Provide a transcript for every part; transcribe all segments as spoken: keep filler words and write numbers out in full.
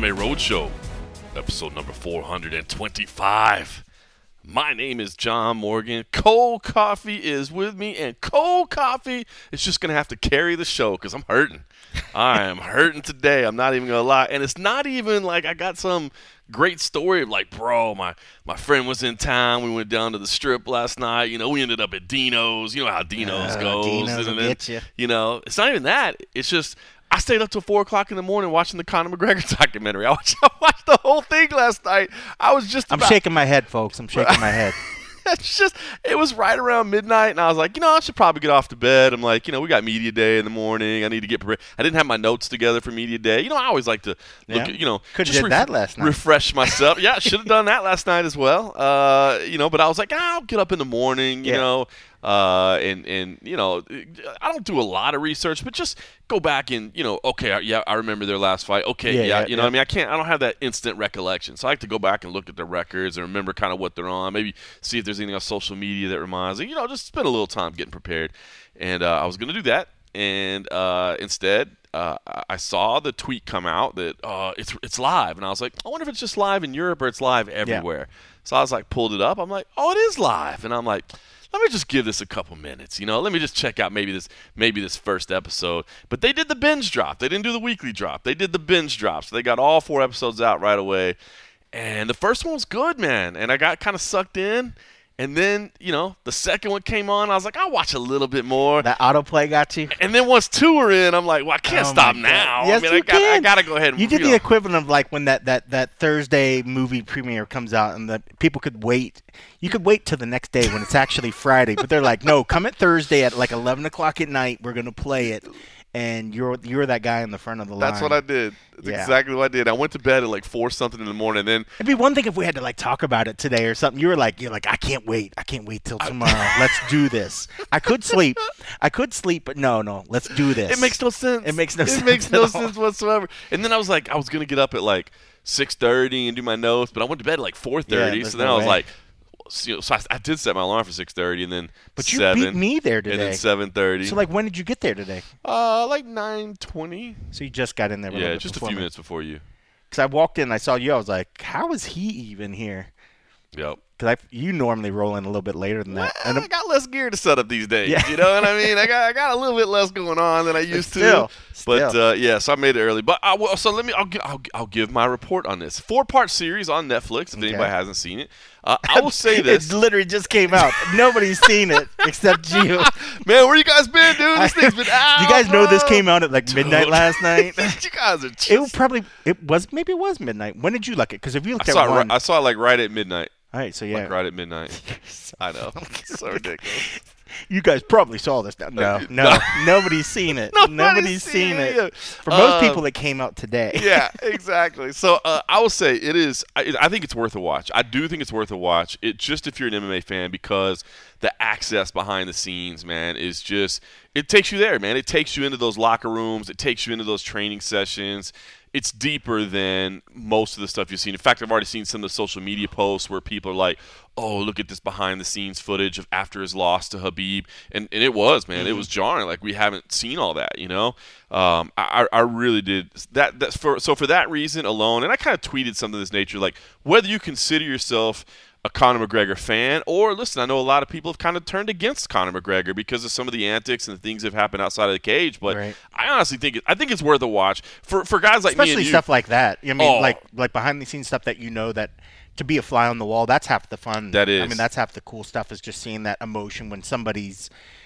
Saturday Roadshow, episode number four hundred twenty-five. My name is John Morgan. Cold Coffee is with me, and Cold Coffee is just going to have to carry the show because I'm hurting. I am hurting today. I'm not even going to lie. And it's not even like I got some great story of like, bro, my, my friend was in town. We went down to the strip last night. You know, we ended up at Dino's. You know how Dino's uh, goes. Dino's and will then, get you. You know, it's not even that. It's just I stayed up till four o'clock in the morning watching the Conor McGregor documentary. I watched, I watched the whole thing last night. I was just I'm about, shaking my head, folks. I'm shaking my head. It's just, it was right around midnight, and I was like, you know, I should probably get off to bed. I'm like, you know, we got media day in the morning. I need to get prepared. I didn't have my notes together for media day. You know, I always like to look Yeah. at, you know, Could have just did ref- that last night. refresh myself. Yeah, should have done that last night as well. Uh, you know, but I was like, ah, I'll get up in the morning, you Yeah. know, uh, and, and, you know, I don't do a lot of research, but just go back and, you know, okay, yeah, I remember their last fight. Okay, yeah, Yeah, yeah, you know yeah. what I mean? I can't, I don't have that instant recollection. So I like to go back and look at their records and remember kind of what they're on, maybe see if there's anything on social media that reminds me, you know, just spend a little time getting prepared. And uh, I was going to do that. And uh, instead, uh, I saw the tweet come out that uh, it's it's live. And I was like, I wonder if it's just live in Europe or it's live everywhere. So I was like, pulled it up. I'm like, oh, it is live. And I'm like, let me just give this a couple minutes, you know. Let me just check out maybe this maybe this first episode. But they did the binge drop. They didn't do the weekly drop. They did the binge drop. So they got all four episodes out right away. And the first one was good, man. And I got kind of sucked in. And then, you know, the second one came on. I was like, I'll watch a little bit more. That autoplay got you. And then once two were in, I'm like, well, I can't Oh stop my now. God. Yes, I mean, you I got can. I got to go ahead and You did you the know. equivalent of like when that, that, that Thursday movie premiere comes out and the people could wait. You could wait till the next day when it's actually Friday, but they're like, no, come at Thursday at like eleven o'clock at night. We're gonna play it, and you're you're that guy in the front of the line. That's what I did. That's Yeah. exactly what I did. I went to bed at like four something in the morning. And then It'd be one thing if we had to like talk about it today or something. You were like, you're like, I can't wait. I can't wait till tomorrow. Let's do this. I could sleep. I could sleep, but no, no. Let's do this. it makes no sense. It makes no it sense makes no at all. sense whatsoever. And then I was like, I was gonna get up at like six thirty and do my notes, but I went to bed at like four thirty. Yeah, so there's then no I was way. like, so, you know, so I, I did set my alarm for six thirty, and then But you seven, beat me there and then today. seven thirty. So like, when did you get there today? uh, like nine twenty. So you just got in there. a little Yeah, bit just a before few me. minutes before you. Because I walked in, I saw you. I was like, how is he even here? Yep. Because you normally roll in a little bit later than that. Well, And I got less gear to set up these days. Yeah. You know what I mean? I got I got a little bit less going on than I used Still, to. But still. uh, yeah, so I made it early. But I, will- so let me. I'll, gi- I'll I'll give my report on this four part series on Netflix. If Okay. anybody hasn't seen it, uh, I will say this. It literally just came out. Nobody's seen it except you. Man, where you guys been, dude? This thing's been out. Do you guys know this bro. came out at like midnight Dude. last night? You guys are. Just, It was probably it was maybe it was midnight. When did you look it? Because if you I looked at saw it. one, Right, I saw it like right at midnight. all right, so yeah, Like right at midnight. I know. It's so ridiculous. you guys probably saw this. Now. No, Uh, no, no. nobody's seen it. Nobody's Nobody's seen seen it it. either. For most Um, people, it came out today. Yeah, exactly. So uh, I will say it is. I, I think it's worth a watch. I do think it's worth a watch. It just if you're an M M A fan because the access behind the scenes, man, is just it takes you there, man. It takes you into those locker rooms. It takes you into those training sessions. It's deeper than most of the stuff you've seen. In fact, I've already seen some of the social media posts where people are like, oh, look at this behind-the-scenes footage of after his loss to Habib. And, and it was, man. Mm-hmm. It was jarring. Like, we haven't seen all that, you know? Um, I, I really did. that. That's for So for that reason alone, and I kind of tweeted something of this nature, like, whether you consider yourself a Conor McGregor fan, or listen, I know a lot of people have kind of turned against Conor McGregor because of some of the antics and the things that have happened outside of the cage. But Right. I honestly think it, I think it's worth a watch for for guys like me Especially and you. stuff like that. I mean, Oh. like like behind the scenes stuff that you know that to be a fly on the wall. That's half the fun. That is. I mean, that's half the cool stuff is just seeing that emotion when somebody's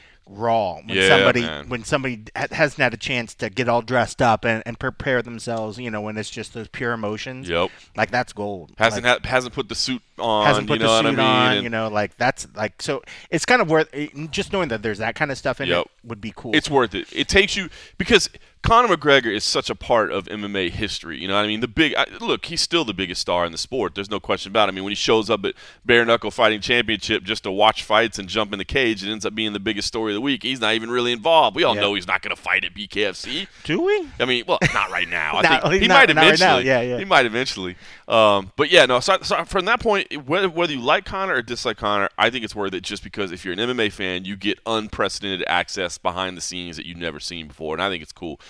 raw. When Yeah, somebody man. when somebody ha- hasn't had a chance to get all dressed up and, and prepare themselves. You know, when it's just those pure emotions. Yep. Like that's gold. Hasn't like, ha- hasn't put the suit on. hasn't put you know the suit what I mean? on. And You know, like that's like so. It's kind of worth just knowing that there's that kind of stuff in Yep. it would be cool. It's worth it. It takes you because Conor McGregor is such a part of M M A history. You know what I mean? The big I, look, he's still the biggest star in the sport. There's no question about it. I mean, when he shows up at Bare Knuckle Fighting Championship just to watch fights and jump in the cage, it ends up being the biggest story of the week. He's not even really involved. We all Yeah. know he's not going to fight at B K F C. Do we? I mean, well, not right now. I Not- think he not- might not right now. eventually. Yeah, yeah. He might eventually. Um, but yeah, no. So, so from that point, whether whether you like Conor or dislike Conor, I think it's worth it just because if you're an M M A fan, you get unprecedented access behind the scenes that you've never seen before, and I think it's cool.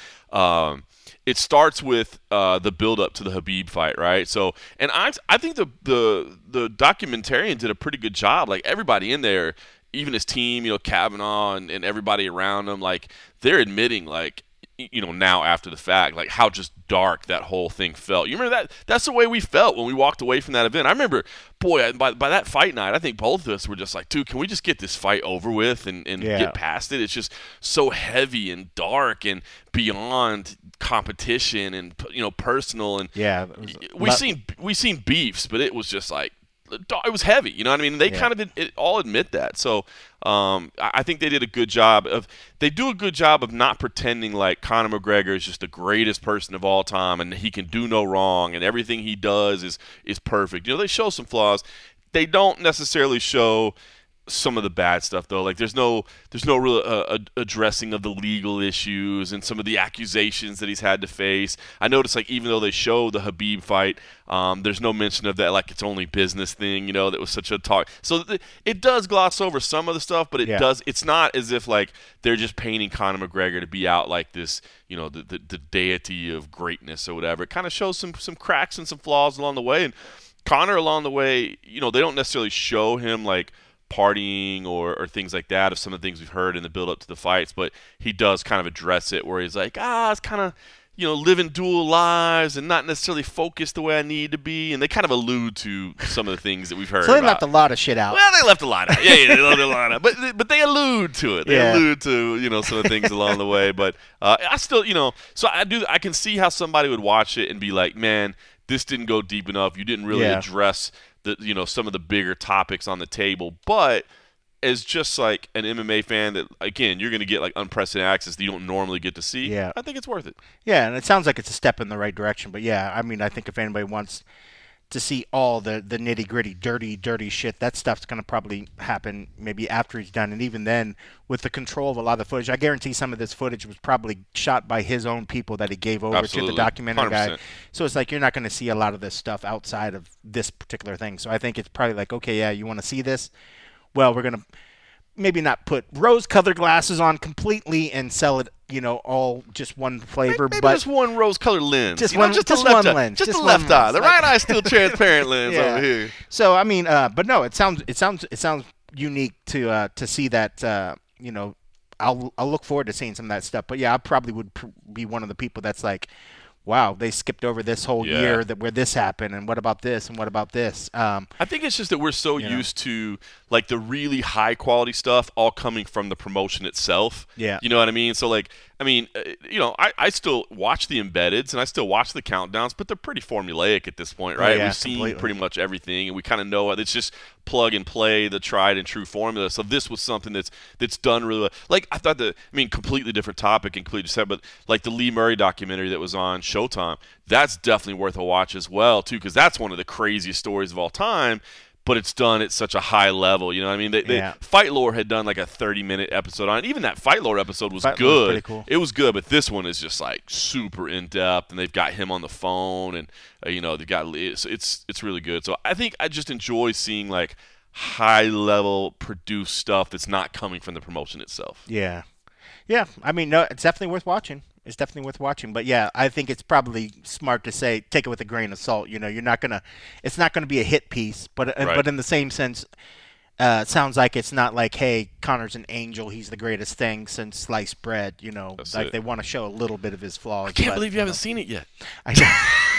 Um, it starts with uh, the build up to the Khabib fight, right? So, and I I think the the the documentarian did a pretty good job. Like everybody in there, even his team, you know, Kavanaugh and, and everybody around him, like they're admitting, like, you know, now after the fact, like how just dark that whole thing felt. You remember that? That's the way we felt when we walked away from that event. I remember, boy, by, by that fight night, I think both of us were just like, dude, can we just get this fight over with and, and yeah. get past it? It's just so heavy and dark and beyond competition and, you know, personal. And yeah, we seen we seen beefs, but it was just like, it was heavy, you know what I mean? They yeah. kind of it, all admit that. So um, I think they did a good job of – they do a good job of not pretending like Conor McGregor is just the greatest person of all time and he can do no wrong and everything he does is is perfect. You know, they show some flaws. They don't necessarily show – some of the bad stuff though. Like there's no there's no real uh, addressing of the legal issues and some of the accusations that he's had to face. I noticed like even though they show the Khabib fight, um, there's no mention of that like it's only business thing, you know, that was such a talk. So th- it does gloss over some of the stuff, but it yeah. does it's not as if like they're just painting Conor McGregor to be out like this, you know, the the, the deity of greatness or whatever. It kind of shows some some cracks and some flaws along the way. And Conor along the way, you know, they don't necessarily show him like partying or, or things like that of some of the things we've heard in the build up to the fights, but he does kind of address it where he's like, ah, it's kind of, you know, living dual lives and not necessarily focused the way I need to be, and they kind of allude to some of the things that we've heard. So they about. left a lot of shit out. Well, they left a lot out. Yeah, yeah, they left a lot out. But but they allude to it. They yeah. allude to, you know, some of the things along the way. But uh, I still, you know, so I do. I can see how somebody would watch it and be like, man, this didn't go deep enough. You didn't really yeah. address the, you know, some of the bigger topics on the table. But as just like an M M A fan that, again, you're going to get like unprecedented access that you don't normally get to see, yeah. I think it's worth it. Yeah, and it sounds like it's a step in the right direction. But yeah, I mean, I think if anybody wants to see all the, the nitty-gritty, dirty, dirty shit, that stuff's going to probably happen maybe after he's done. And even then, with the control of a lot of the footage, I guarantee some of this footage was probably shot by his own people that he gave over Absolutely. to the documentary one hundred percent. guy. So it's like you're not going to see a lot of this stuff outside of this particular thing. So I think it's probably like, okay, yeah, you want to see this? Well, we're going to maybe not put rose-colored glasses on completely and sell it, you know, all just one flavor, maybe but just one rose-colored lens, just you one, know, just, just the left one eye, lens, just, just the left one eye. lens. The Like, right eye is still transparent lens yeah. over here. So I mean, uh, but no, it sounds it sounds it sounds unique to uh, to see that. Uh, you know, I'll I'll look forward to seeing some of that stuff. But yeah, I probably would pr- be one of the people that's like, wow, they skipped over this whole Yeah. year that where this happened, and what about this, and what about this? Um, I think it's just that we're so you know. used to like the really high quality stuff all coming from the promotion itself. Yeah. You know what I mean? So like, I mean, uh, you know, I, I still watch the embeddeds and I still watch the countdowns, but they're pretty formulaic at this point, right? Oh, yeah, We've seen completely. pretty much everything, and we kind of know it. It's just plug and play the tried and true formula. So this was something that's that's done really well. Like I thought the, I mean, completely different topic and completely separate, but like the Lee Murray documentary that was on Showtime, that's definitely worth a watch as well too, because that's one of the craziest stories of all time. But it's done at such a high level, you know what I mean? They, they, Yeah. Fight Lore had done like a thirty-minute episode on it. Even that Fight Lore episode was Fight Lore was good. pretty cool. It was good, but this one is just like super in-depth, and they've got him on the phone, and uh, you know, they've got it's, it's it's really good. So I think I just enjoy seeing like high-level produced stuff that's not coming from the promotion itself. yeah, yeah. I mean, no, it's definitely worth watching. It's definitely worth watching. But yeah, I think it's probably smart to say take it with a grain of salt. You know, you're not gonna, it's not gonna be a hit piece. But uh, Right. but in the same sense, uh, it sounds like it's not like, hey, Connor's an angel. He's the greatest thing since sliced bread. You know, That's like it. they want to show a little bit of his flaws. I can't but, believe you know. haven't seen it yet. I know.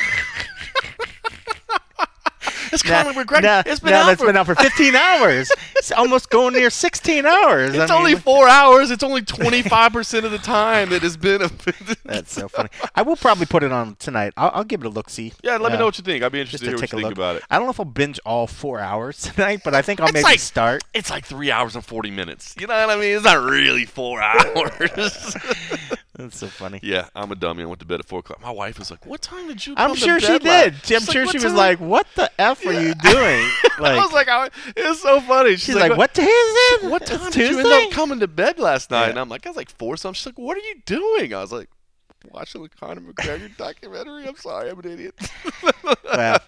It's Now- Conor McGregor. now- It's been now out that's for been out for fifteen hours. It's almost going near sixteen hours. It's I mean, only four hours. It's only twenty-five percent of the time that has been. A That's so funny. I will probably put it on tonight. I'll, I'll give it a look. See. yeah, let me Uh, know what you think. I'd be just interested to to hear what take you a think look about it. I don't know if I'll binge all four hours tonight, but I think I'll It's maybe like- start. It's like three hours and forty minutes. You know what I mean? It's not really four hours. That's so funny. Yeah, I'm a dummy. I went to bed at four o'clock. My wife was like, "What time did you?" Come I'm to sure she bed last-" did. I'm She's sure "What she was time?" like, "What the f are you doing?" I was like, I, "It's so funny." She's, she's like, "What day is it? What It's time did Tuesday?" you end up coming to bed last night?" Yeah. And I'm like, "I was like four something." She's like, "What are you doing?" I was like, "Watching the Conor McGregor documentary." I'm sorry, I'm an idiot. Well,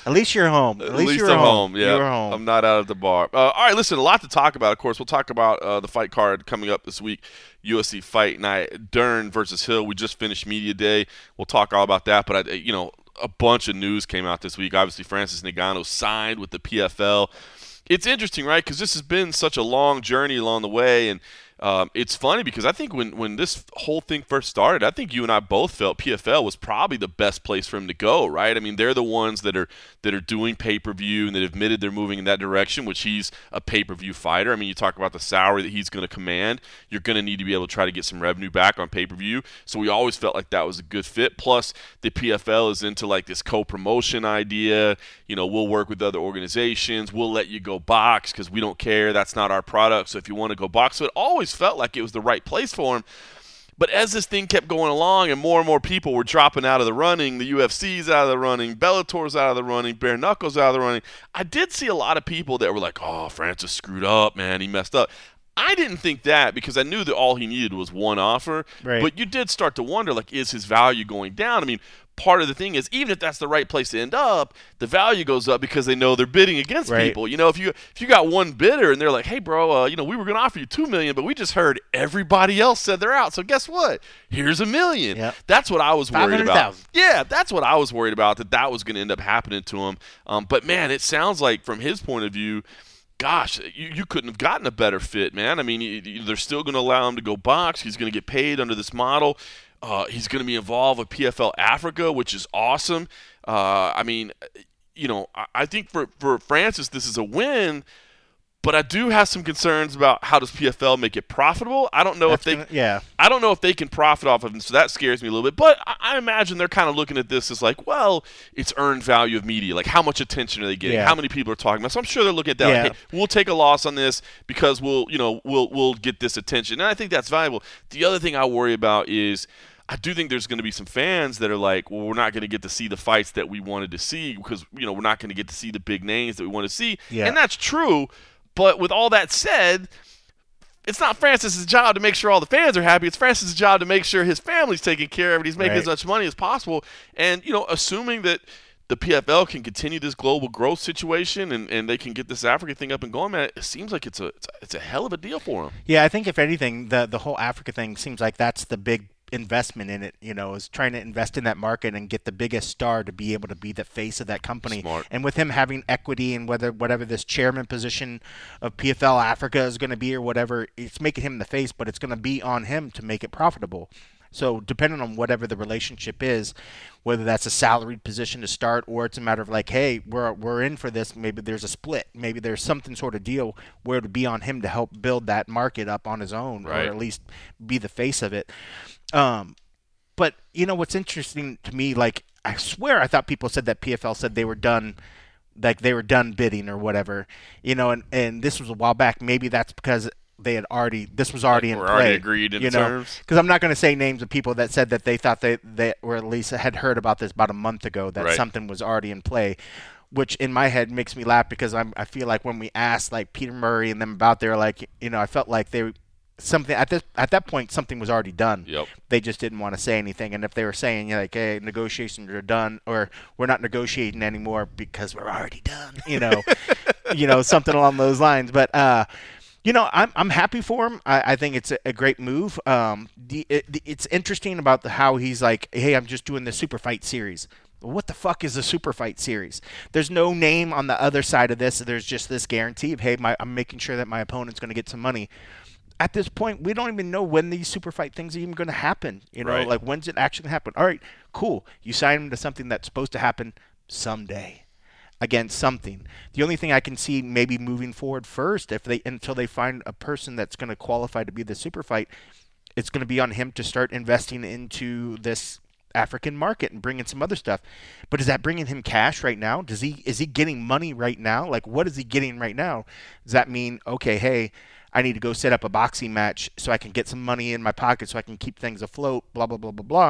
At least you're home. At, At least, least you're I'm home. home. Yeah, You're home. I'm not out of the bar. Uh, all right, listen, a lot to talk about. Of course, we'll talk about uh, the fight card coming up this week. U F C Fight Night, Dern versus Hill. We just finished media day. We'll talk all about that. But I, you know, a bunch of news came out this week. Obviously, Francis Ngannou signed with the P F L. It's interesting, right? Because this has been such a long journey along the way, and um, it's funny because I think when, when this whole thing first started, I think you and I both felt P F L was probably the best place for him to go, right? I mean, they're the ones that are that are doing pay-per-view and that admitted they're moving in that direction, which he's a pay-per-view fighter. I mean, you talk about the salary that he's going to command. You're going to need to be able to try to get some revenue back on pay-per-view. So we always felt like that was a good fit. Plus, the P F L is into like this co-promotion idea. You know, we'll work with other organizations. We'll let you go box because we don't care. That's not our product. So if you want to go box, so it always felt like it was the right place for him. But as this thing kept going along and more and more people were dropping out of the running, the U F C's out of the running, Bellator's out of the running, Bare Knuckles out of the running, I did see a lot of people that were like, oh, Francis screwed up, man, he messed up. I didn't think that because I knew that all he needed was one offer. Right. But you did start to wonder, like, is his value going down? I mean, part of the thing is, even if that's the right place to end up, the value goes up because they know they're bidding against Right. people. You know, if you if you got one bidder and they're like, hey, bro, uh, you know, we were going to offer you two million dollars, but we just heard everybody else said they're out. So guess what? Here's a million. Yep. That's what I was worried about. five hundred thousand. Yeah, that's what I was worried about, that that was going to end up happening to him. Um, but, man, it sounds like from his point of view, gosh, you, you couldn't have gotten a better fit, man. I mean, you, you, they're still going to allow him to go box. He's going to get paid under this model. Uh, he's going to be involved with P F L Africa, which is awesome. Uh, I mean, you know, I, I think for, for Francis, this is a win. But I do have some concerns about how does P F L make it profitable. I don't know That's if they, gonna- yeah. I don't know if they can profit off of him, so that scares me a little bit. But I, I imagine they're kind of looking at this as like, well, it's earned value of media. Like, how much attention are they getting? Yeah. How many people are talking about? So I'm sure they're looking at that. Yeah. Like, hey, we'll take a loss on this because we'll, you know, we'll we'll get this attention, and I think that's valuable. The other thing I worry about is, I do think there's going to be some fans that are like, well, we're not going to get to see the fights that we wanted to see because, you know, we're not going to get to see the big names that we want to see. Yeah. And that's true. But with all that said, it's not Francis's job to make sure all the fans are happy. It's Francis's job to make sure his family's taken care of and he's making Right. as much money as possible. And, you know, assuming that the P F L can continue this global growth situation and, and they can get this Africa thing up and going, man, it seems like it's a, it's a it's a hell of a deal for him. Yeah, I think if anything, the the whole Africa thing seems like that's the big investment in it, you know, is trying to invest in that market and get the biggest star to be able to be the face of that company. Smart. And with him having equity and whether whatever this chairman position of P F L Africa is going to be or whatever, it's making him the face, but it's going to be on him to make it profitable. So depending on whatever the relationship is, whether that's a salaried position to start or it's a matter of like, hey, we're we're in for this, maybe there's a split, maybe there's something sort of deal where it would be on him to help build that market up on his own, Right. or at least be the face of it. Um, but you know what's interesting to me, like I swear I thought people said that P F L said they were done, like they were done bidding or whatever, you know, and, and this was a while back. Maybe that's because they had already, this was already in We're play. already agreed in you know? terms. Because I'm not going to say names of people that said that they thought they, they or at least had heard about this about a month ago, that Right. something was already in play, which in my head makes me laugh because I'm, I feel like when we asked like Peter Murray and them about their, like, you know, I felt like they something at this at that point something was already done. Yep. They just didn't want to say anything, and if they were saying, you know, like, hey, negotiations are done, or we're not negotiating anymore because we're already done, you know, you know, something along those lines. But uh, you know, I'm I'm happy for him. I, I think it's a, a great move. Um, the, it, the it's interesting about the, how he's like, hey, I'm just doing the super fight series. What the fuck is a super fight series? There's no name on the other side of this. There's just this guarantee of, hey, my, I'm making sure that my opponent's going to get some money. At this point, we don't even know when these super fight things are even going to happen. You know, Right. like when's it actually happen? All right, cool. You sign him to something that's supposed to happen someday. Again, something. The only thing I can see maybe moving forward first, if they until they find a person that's going to qualify to be the super fight, it's going to be on him to start investing into this African market and bringing some other stuff. But is that bringing him cash right now? Does he is he getting money right now? Like, what is he getting right now? Does that mean, okay, hey, I need to go set up a boxing match so I can get some money in my pocket so I can keep things afloat, blah, blah, blah, blah, blah.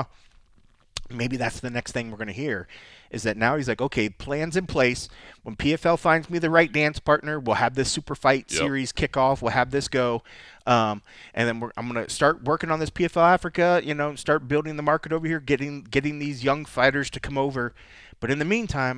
Maybe that's the next thing we're going to hear, is that now he's like, okay, plans in place. When P F L finds me the right dance partner, we'll have this super fight Yep. series kick off. We'll have this go. Um, and then we're, I'm going to start working on this P F L Africa, you know, start building the market over here, getting getting these young fighters to come over. But in the meantime,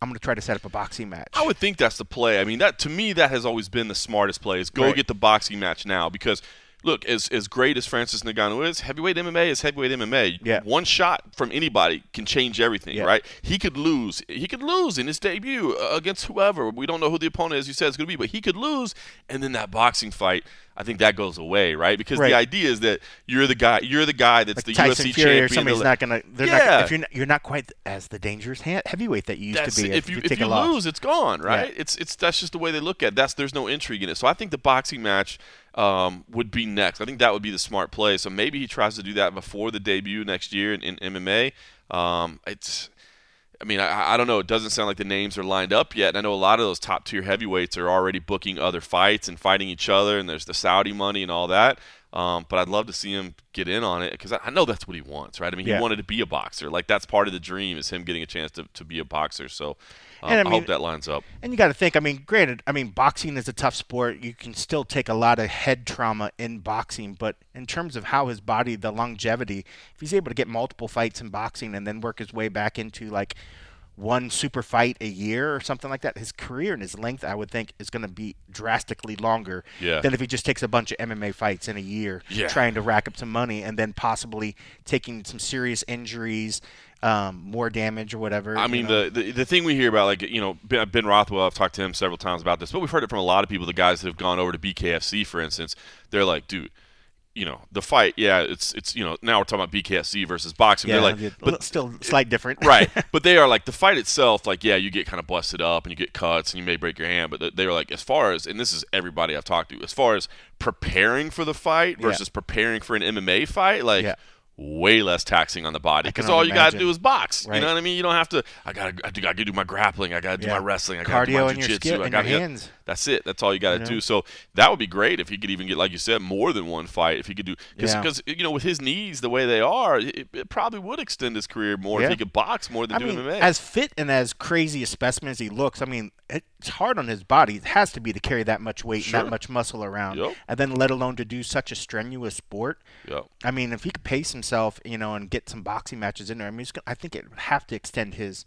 I'm going to try to set up a boxing match. I would think that's the play. I mean, that to me, that has always been the smartest play is go Right. get the boxing match now because – look, as as great as Francis Ngannou is, heavyweight M M A is heavyweight M M A. Yeah. One shot from anybody can change everything, Yeah. right? He could lose. He could lose in his debut uh, against whoever. We don't know who the opponent is. You said it's going to be, but he could lose, and then that boxing fight, I think that goes away, right? Because Right. the idea is that you're the guy. You're the guy that's Like the Tyson U F C Fury champion. or somebody's the- not going to. They're Yeah. not. If you're not, you're not quite as the dangerous ha- heavyweight that you used That's to be. if you if take you a loss. lose, it's gone, right? Yeah. It's it's that's just the way they look at it. That's there's no intrigue in it. So I think the boxing match um, would be next. I think that would be the smart play. So maybe he tries to do that before the debut next year in, in M M A. Um, it's. I mean, I, I don't know. It doesn't sound like the names are lined up yet. And I know a lot of those top tier heavyweights are already booking other fights and fighting each other, and there's the Saudi money and all that. Um, but I'd love to see him get in on it because I, I know that's what he wants, right? I mean, he Yeah. wanted to be a boxer. Like that's part of the dream is him getting a chance to, to be a boxer. So um, And I I, mean- hope that lines up. And you got to think. I mean, granted, I mean, boxing is a tough sport. You can still take a lot of head trauma in boxing, but in terms of how his body, the longevity, if he's able to get multiple fights in boxing and then work his way back into like one super fight a year or something like that, his career and his length, I would think, is going to be drastically longer Yeah. than if he just takes a bunch of M M A fights in a year, Yeah. trying to rack up some money and then possibly taking some serious injuries, um, more damage or whatever. I you mean, know? the, the the thing we hear about, like, you know, Ben, Ben Rothwell, I've talked to him several times about this, but we've heard it from a lot of people, the guys that have gone over to B K F C, for instance. They're like, dude, you know, the fight, yeah, it's, it's you know, now we're talking about B K F C versus boxing. yeah, They're like, but but still slight different. right. But they are like the fight itself. Like, yeah, you get kind of busted up and you get cuts and you may break your hand. But th- they were like, as far as, and this is everybody I've talked to, as far as preparing for the fight Yeah. versus preparing for an M M A fight, like. Yeah. Way less taxing on the body I can because all only you got to imagine. do is box. Right. You know what I mean? You don't have to. I gotta. I gotta do my grappling. I gotta do Yeah. my wrestling. I gotta do Cardio my in your jujitsu. skill I and gotta, your yeah, hands. That's it. That's all you got to You know? do. So that would be great if he could even get, like you said, more than one fight. If he could do, because Yeah. you know, with his knees the way they are, it, it probably would extend his career more Yeah. if he could box more than I do mean, M M A. as fit and as crazy a specimen as he looks, I mean, it's hard on his body. It has to be to carry that much weight Sure. and that much muscle around, Yep. and then let alone to do such a strenuous sport. yeah. I mean, if he could pace himself, you know, and get some boxing matches in there, I mean, it's gonna, I think it would have to extend his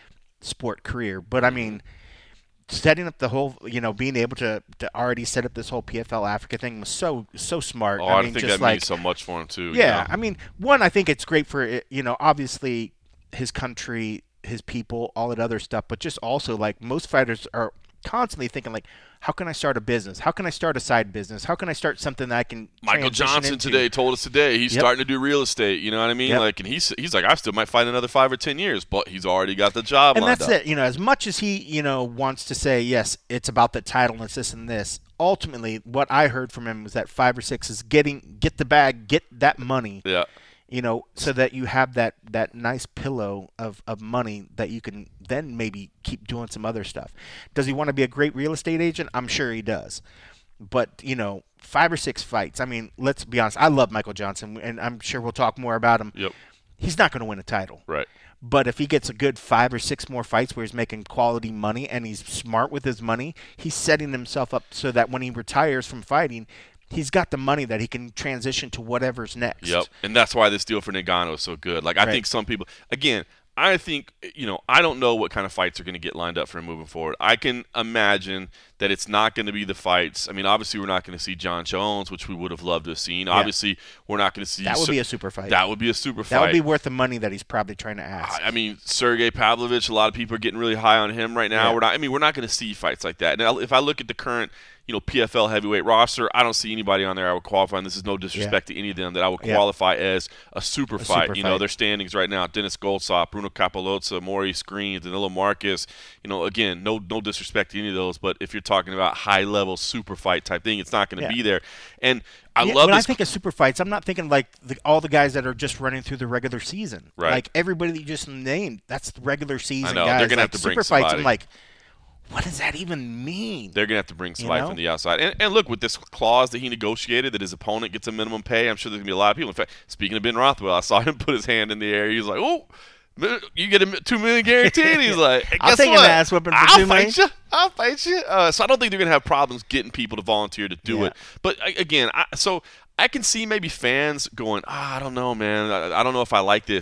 sport career. But I mean, setting up the whole, you know, being able to, to already set up this whole P F L Africa thing was so so smart. Oh, I I, mean, think just that like, means so much for him too. you yeah, know? I mean, one, I think it's great for it, you know, obviously his country, his people, all that other stuff, but just also like most fighters are constantly thinking like, how can I start a business? How can I start a side business? How can I start something that I can Michael transition Johnson into? today told us today he's Yep. starting to do real estate. You know what I mean? Yep. Like, and he's he's like, I still might fight another five or ten years, but he's already got the job. And lined that's up. it. You know, as much as he, you know, wants to say, yes, it's about the title and it's this and this, ultimately what I heard from him was that five or six is getting, get the bag, get that money, Yeah. you know, so that you have that, that nice pillow of, of money that you can then maybe keep doing some other stuff. Does he want to be a great real estate agent? I'm sure he does. But, you know, five or six fights. I mean, let's be honest. I love Michael Johnson, and I'm sure we'll talk more about him. Yep. He's not going to win a title. Right. But if he gets a good five or six more fights where he's making quality money and he's smart with his money, he's setting himself up so that when he retires from fighting, he's got the money that he can transition to whatever's next. Yep. And that's why this deal for Ngannou is so good. Like, I Right. think some people, again, I think, you know, I don't know what kind of fights are going to get lined up for him moving forward. I can imagine that it's not going to be the fights. I mean, obviously, we're not going to see John Jones, which we would have loved to have seen. Obviously, we're not going to see. That would Ser- be a super fight. That would be a super fight. That would be worth the money that he's probably trying to ask. I I mean, Sergey Pavlovich, a lot of people are getting really high on him right now. Yeah. We're not. I mean, we're not going to see fights like that. Now, if I look at the current, you know, P F L heavyweight roster, I don't see anybody on there I would qualify. And this is no disrespect to any of them that I would Yeah. qualify as a super A fight. super you know, fight. their standings right now: Dennis Goldsop, Bruno Capolozza, Maurice Green, Danilo Marcus. You know, again, no no disrespect to any of those, but if you're talking about high level super fight type thing, it's not going to Yeah. be there. And I Yeah, love when this. I think of super fights, I'm not thinking like the, all the guys that are just running through the regular season. Right. Like everybody that you just named, that's the regular season I know. guys. They're gonna like, have to bring super fights. somebody. I'm like, what does that even mean? They're going to have to bring somebody know? from the outside. And, and look, with this clause that he negotiated that his opponent gets a minimum pay, I'm sure there's going to be a lot of people. In fact, speaking of Ben Rothwell, I saw him put his hand in the air. He was like, oh, you get a two million guaranteed. He's like, hey, I'll guess take an what? ass whipping for I'll two million. fight you. I'll fight you. Uh, so I don't think they're going to have problems getting people to volunteer to do Yeah. it. But I- again, I, so I can see maybe fans going, ah, I don't know, man. I, I don't know if I like this.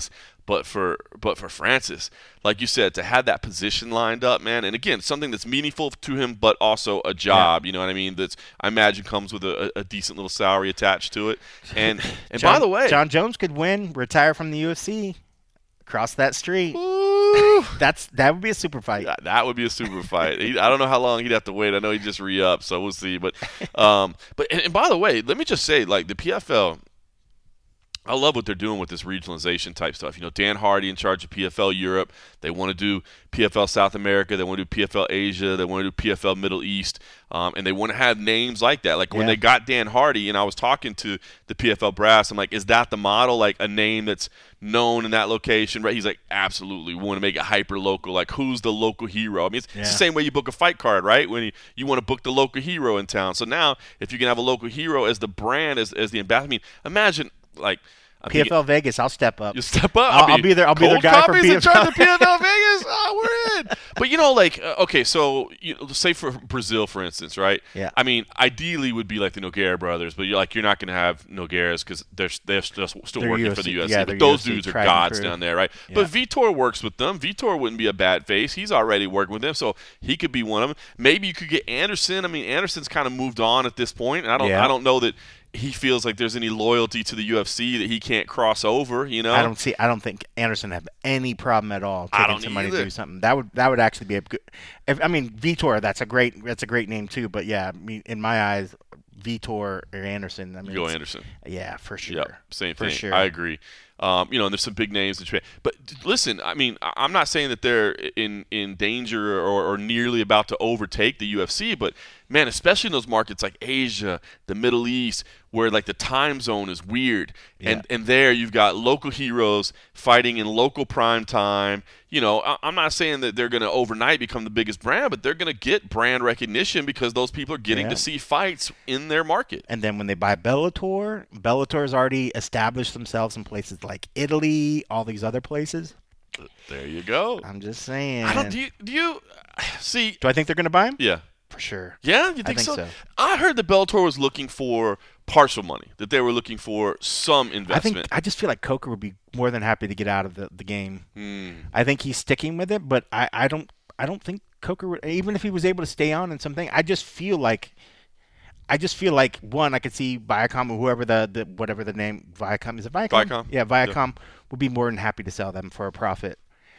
But for but for Francis, like you said, to have that position lined up, man, and again, something that's meaningful to him, but also a job. Yeah. You know what I mean? That's I imagine comes with a, a decent little salary attached to it. And and John, by the way, John Jones could win, retire from the U F C, cross that street. That's that would be a super fight. Yeah, that would be a super fight. He, I don't know how long he'd have to wait. I know he just re-upped, so we'll see. But um, but and, and by the way, let me just say, like the P F L. I love what they're doing with this regionalization type stuff. You know, Dan Hardy in charge of P F L Europe. They want to do P F L South America. They want to do P F L Asia. They want to do P F L Middle East. Um, and they want to have names like that. Like when yeah. they got Dan Hardy, and I was talking to the P F L brass, I'm like, is that the model? Like a name that's known in that location, right? He's like, absolutely. We want to make it hyper local. Like, who's the local hero? I mean, it's, yeah. it's the same way you book a fight card, right? When you, you want to book the local hero in town. So now, if you can have a local hero as the brand, as as the ambassador, I mean, imagine like. I'm P F L thinking, Vegas, I'll step up. You step up. I'll, I'll, be, I'll be there. I'll be their guy for P F L. in charge of P F L Vegas. Oh, we're in. But you know, like, uh, okay, so you know, say for Brazil, for instance, right? Yeah. I mean, ideally would be like the Nogueira brothers, but you're like, you're not going to have Nogueiras because they're they're still, still they're working U F C, for the U F C. yeah, but those U F C dudes are gods down there, right? Yeah. But Vitor works with them. Vitor wouldn't be a bad face. He's already working with them, so he could be one of them. Maybe you could get Anderson. I mean, Anderson's kind of moved on at this point, and I don't yeah. I don't know that he feels like there's any loyalty to the U F C that he can't cross over, you know? I don't see. I don't think Anderson have any problem at all taking somebody either. to do something. That would that would actually be a good. If, I mean, Vitor. That's a great. That's a great name too. But yeah, I mean, in my eyes, Vitor or Anderson. I mean, you go Anderson. Yeah, for sure. Yep, same for thing. Sure. I agree. Um, you know, and there's some big names in Japan. But listen, I mean, I'm not saying that they're in, in danger or, or nearly about to overtake the U F C, but man, especially in those markets like Asia, the Middle East, where like the time zone is weird, yeah. and and there you've got local heroes fighting in local prime time. You know, I, I'm not saying that they're going to overnight become the biggest brand, but they're going to get brand recognition because those people are getting yeah. to see fights in their market. And then when they buy Bellator, Bellator's already established themselves in places like Italy, all these other places. There you go. I'm just saying. I don't. Do you, do you see? Do I think they're going to buy him? Yeah. For sure. Yeah, you think, I think so? so? I heard that Bellator was looking for partial money, that they were looking for some investment. I think I just feel like Coker would be more than happy to get out of the, the game. Mm. I think he's sticking with it, but I, I don't I don't think Coker would, even if he was able to stay on in something. I just feel like I just feel like one I could see Viacom or whoever the, the whatever the name Viacom is it Viacom? Viacom. Yeah, Viacom yeah. would be more than happy to sell them for a profit.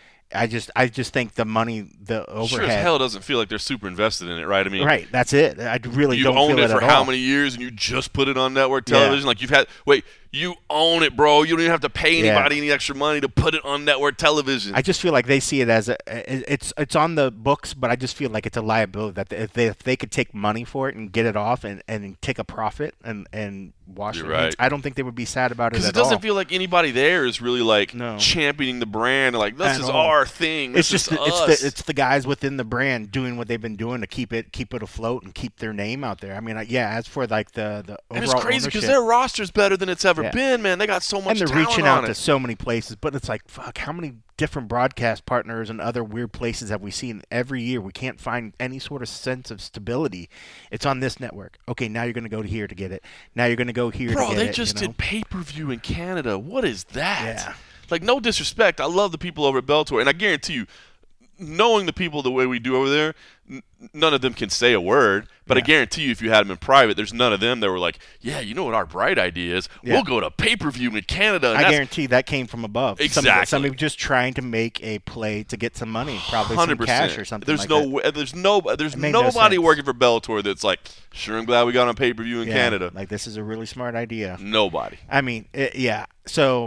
I just, I just think the money, the overhead. Sure as hell doesn't feel like they're super invested in it, right? I mean, right. That's it. I really you don't owned feel it it for at how all. many years, and you just put it on network television. Yeah. Like you've had, wait, you own it, bro. You don't even have to pay anybody yeah. any extra money to put it on network television. I just feel like they see it as a, it's, it's on the books, but I just feel like it's a liability that if they, if they could take money for it and get it off and, and take a profit and, and wash You're it, right. I don't think they would be sad about it at all. Because it doesn't feel like anybody there is really like no. championing the brand. Like this at is all. our thing. This It's just is the, it's us. the it's the guys within the brand doing what they've been doing to keep it keep it afloat and keep their name out there. I mean, yeah. As for like the the overall and it's crazy because ownership, their roster's better than it's ever Yeah. been, man. They got so much and they're talent reaching on out it. to so many places, but it's like, fuck, how many different broadcast partners and other weird places have we seen every year? We can't find any sort of sense of stability. It's on this network. Okay, now you're going to go to here to get it. Now you're going to go here Bro, to get they it. just you know? did pay-per-view in Canada. What is that? Yeah. Like, no disrespect. I love the people over at Bellator, and I guarantee you, knowing the people the way we do over there, n- none of them can say a word. But Yeah. I guarantee you, if you had them in private, there's none of them that were like, yeah, you know what our bright idea is? Yeah. We'll go to pay-per-view in Canada. And I that's guarantee that came from above. Exactly. Somebody, somebody just trying to make a play to get some money, probably one hundred some percent. cash or something There's like no, that. way- there's no, there's It made no nobody sense. working for Bellator that's like, sure, I'm glad we got on pay-per-view in Yeah, Canada. Like, this is a really smart idea. Nobody. I mean, it, yeah. So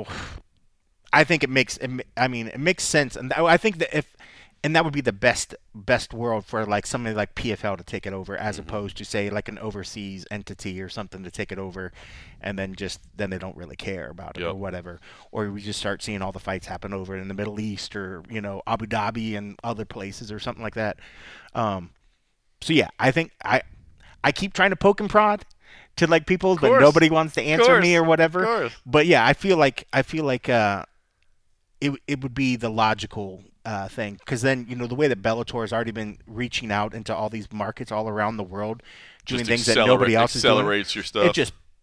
I think it makes. It, I mean, it makes sense, and I think that if, and that would be the best best world for like somebody like P F L to take it over, as Mm-hmm. opposed to say like an overseas entity or something to take it over, and then just then they don't really care about it Yep. or whatever, or we just start seeing all the fights happen over in the Middle East or you know Abu Dhabi and other places or something like that. Um, so yeah, I think I I keep trying to poke and prod to like people, but course. nobody wants to answer course. me or whatever. Of course. But yeah, I feel like I feel like uh, it it would be the logical uh, thing because then you know the way that Bellator has already been reaching out into all these markets all around the world, doing Just things that accelerate- nobody else is doing. accelerates your stuff. It just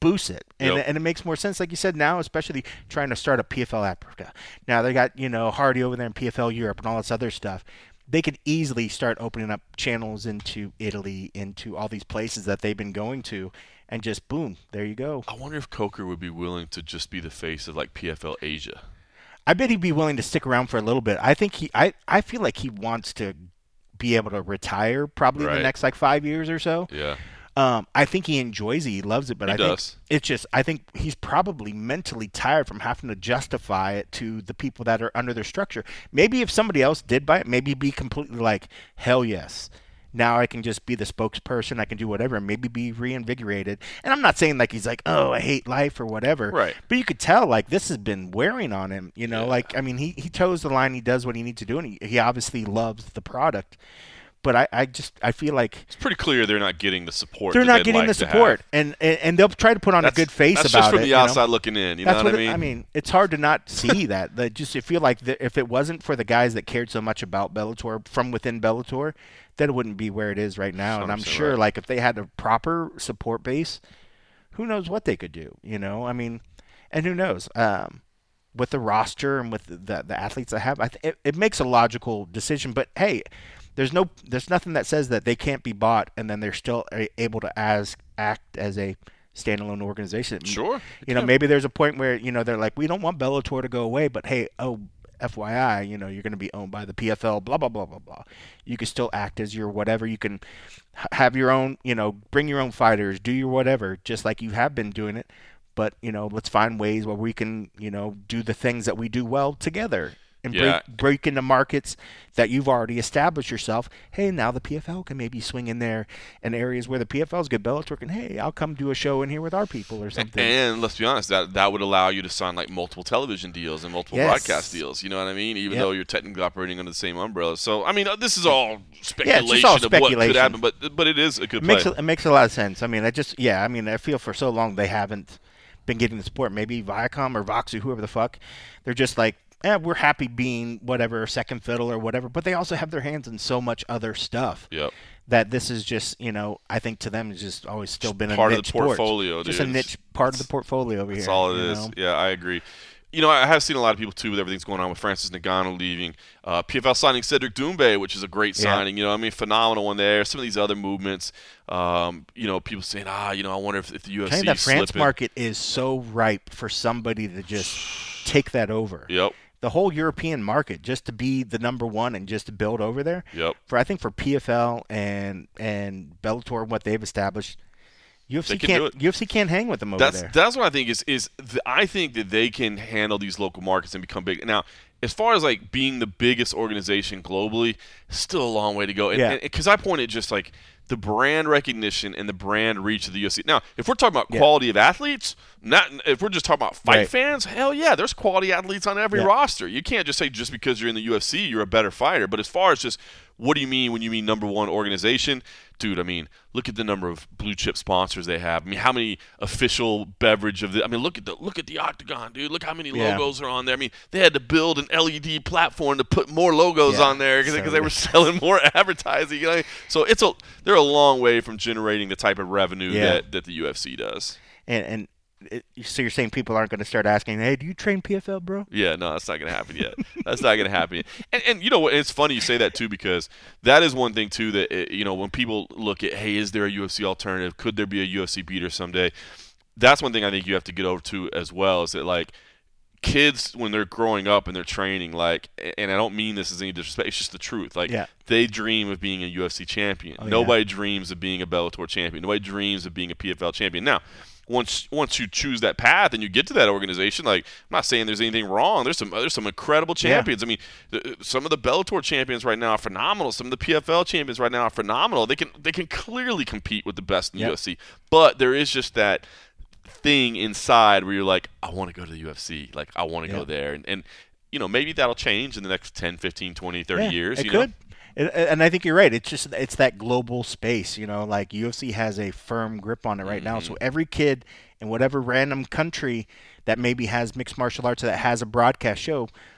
boosts it, and Yep. and it makes more sense, like you said now, especially trying to start a P F L Africa. Now they got you know Hardy over there in P F L Europe and all this other stuff. They could easily start opening up channels into Italy, into all these places that they've been going to, and just boom, there you go. I wonder if Coker would be willing to just be the face of like P F L Asia. I bet he'd be willing to stick around for a little bit. I think he, I, I feel like he wants to be able to retire probably in Right. the next like five years or so. Yeah. Um, I think he enjoys it. He loves it, but He I does. think it's just I think he's probably mentally tired from having to justify it to the people that are under their structure. Maybe if somebody else did buy it, maybe he'd be completely like, hell yes. Now I can just be the spokesperson. I can do whatever and maybe be reinvigorated. And I'm not saying like he's like, oh, I hate life or whatever. Right. But you could tell like this has been wearing on him. You know, Yeah. like I mean, he, he toes the line. He does what he needs to do, and he, he obviously loves the product. But I, I just I feel like It's pretty clear they're not getting the support. they're that not they'd getting like the to support, have. and, and and they'll try to put on That's, a good face that's about just from it. the you know? outside looking in. You That's know what, what I it- mean? I mean, it's hard to not see that. That just I feel like the, if it wasn't for the guys that cared so much about Bellator from within Bellator, then it wouldn't be where it is right now. And I'm one hundred percent sure, right. like if they had a proper support base, who knows what they could do? You know, I mean, and who knows? Um, with the roster and with the the athletes I have, I th- it, it makes a logical decision. But hey, there's no there's nothing that says that they can't be bought and then they're still a- able to as act as a standalone organization. Sure. You know, Yeah. maybe there's a point where you know they're like, we don't want Bellator to go away, but hey, oh, F Y I, you know, you're going to be owned by the P F L, blah blah blah blah blah. You can still act as your whatever. You can h- have your own, you know, bring your own fighters, do your whatever, just like you have been doing it. But you know, let's find ways where we can, you know, do the things that we do well together and Yeah. break break into markets that you've already established yourself. Hey, now the P F L can maybe swing in there in areas where the P F L is good. Bellator can, hey, I'll come do a show in here with our people or something. And let's be honest, that that would allow you to sign like multiple television deals and multiple Yes. broadcast deals. You know what I mean? Even Yep. though you're technically operating under the same umbrella. So I mean, uh, this is all Yeah, speculation it's just all of what could speculation. happen, but but it is a good It makes play. it, it makes a lot of sense. I mean, I just yeah. I mean, I feel for so long they haven't been getting the support. Maybe Viacom or Voxu, whoever the fuck, they're just like, eh, we're happy being whatever second fiddle or whatever. But they also have their hands in so much other stuff Yep. that this is just you know I think to them it's just always still been a part of niche the portfolio, sport. Just dude. a niche part of the portfolio over That's here. all it you is. know? Yeah, I agree. You know, I have seen a lot of people too with everything's going on with Francis Ngannou leaving. Uh, P F L signing Cedric Doumbé, which is a great Yeah. signing. You know, I mean, phenomenal one there. Some of these other movements, um, you know, people saying, ah, you know, I wonder if, if the U F C I think that is France slipping. market is so ripe for somebody to just take that over. Yep. The whole European market, just to be the number one and just to build over there. Yep. For I think for P F L and and Bellator and what they've established, U F C They can can't do it. U F C can't hang with them over That's there. that's what I think is is th- I think that they can handle these local markets and become big. Now, as far as like being the biggest organization globally, still a long way to go. And Yeah. because I pointed just like the brand recognition and the brand reach of the U F C. Now, if we're talking about Yeah. quality of athletes, not if we're just talking about fight Right. fans, hell yeah, there's quality athletes on every Yeah. roster. You can't just say just because you're in the U F C you're a better fighter. But as far as just what do you mean when you mean number one organization? Dude, I mean, look at the number of blue chip sponsors they have. I mean, how many official beverage of the I mean, look at the look at the Octagon, dude. Look how many Yeah. logos are on there. I mean, they had to build an L E D platform to put more logos Yeah, on there because so they were selling more advertising. You know? So it's a they're a long way from generating the type of revenue Yeah. that, that the U F C does. And and it, so you're saying people aren't going to start asking, hey, do you train P F L, bro? Yeah, no, that's not going to happen yet. That's not going to happen yet. And, and you know what? It's funny you say that, too, because that is one thing, too, that, uh, you know, when people look at, hey, is there a U F C alternative? Could there be a U F C beater someday? That's one thing I think you have to get over to as well is that, like, kids, when they're growing up and they're training, like, and I don't mean this as any disrespect, it's just the truth. Like, Yeah. they dream of being a U F C champion. Oh, yeah. Nobody dreams of being a Bellator champion. Nobody dreams of being a P F L champion. Now, once once you choose that path and you get to that organization, like I'm not saying there's anything wrong. There's some there's some incredible champions. I mean, the, some of the Bellator champions right now are phenomenal. Some of the P F L champions right now are phenomenal. They can they can clearly compete with the best in the Yep. U F C. But there is just that thing inside where you're like, I want to go to the U F C. Like I want to Yeah. go there. And and you know, maybe that'll change in the next ten, fifteen, twenty, thirty Yeah, years. It you could. know? And, and I think you're right. It's just it's that global space, you know. Like U F C has a firm grip on it right now. Mm-hmm. So every kid in whatever random country that maybe has mixed martial arts that has a broadcast show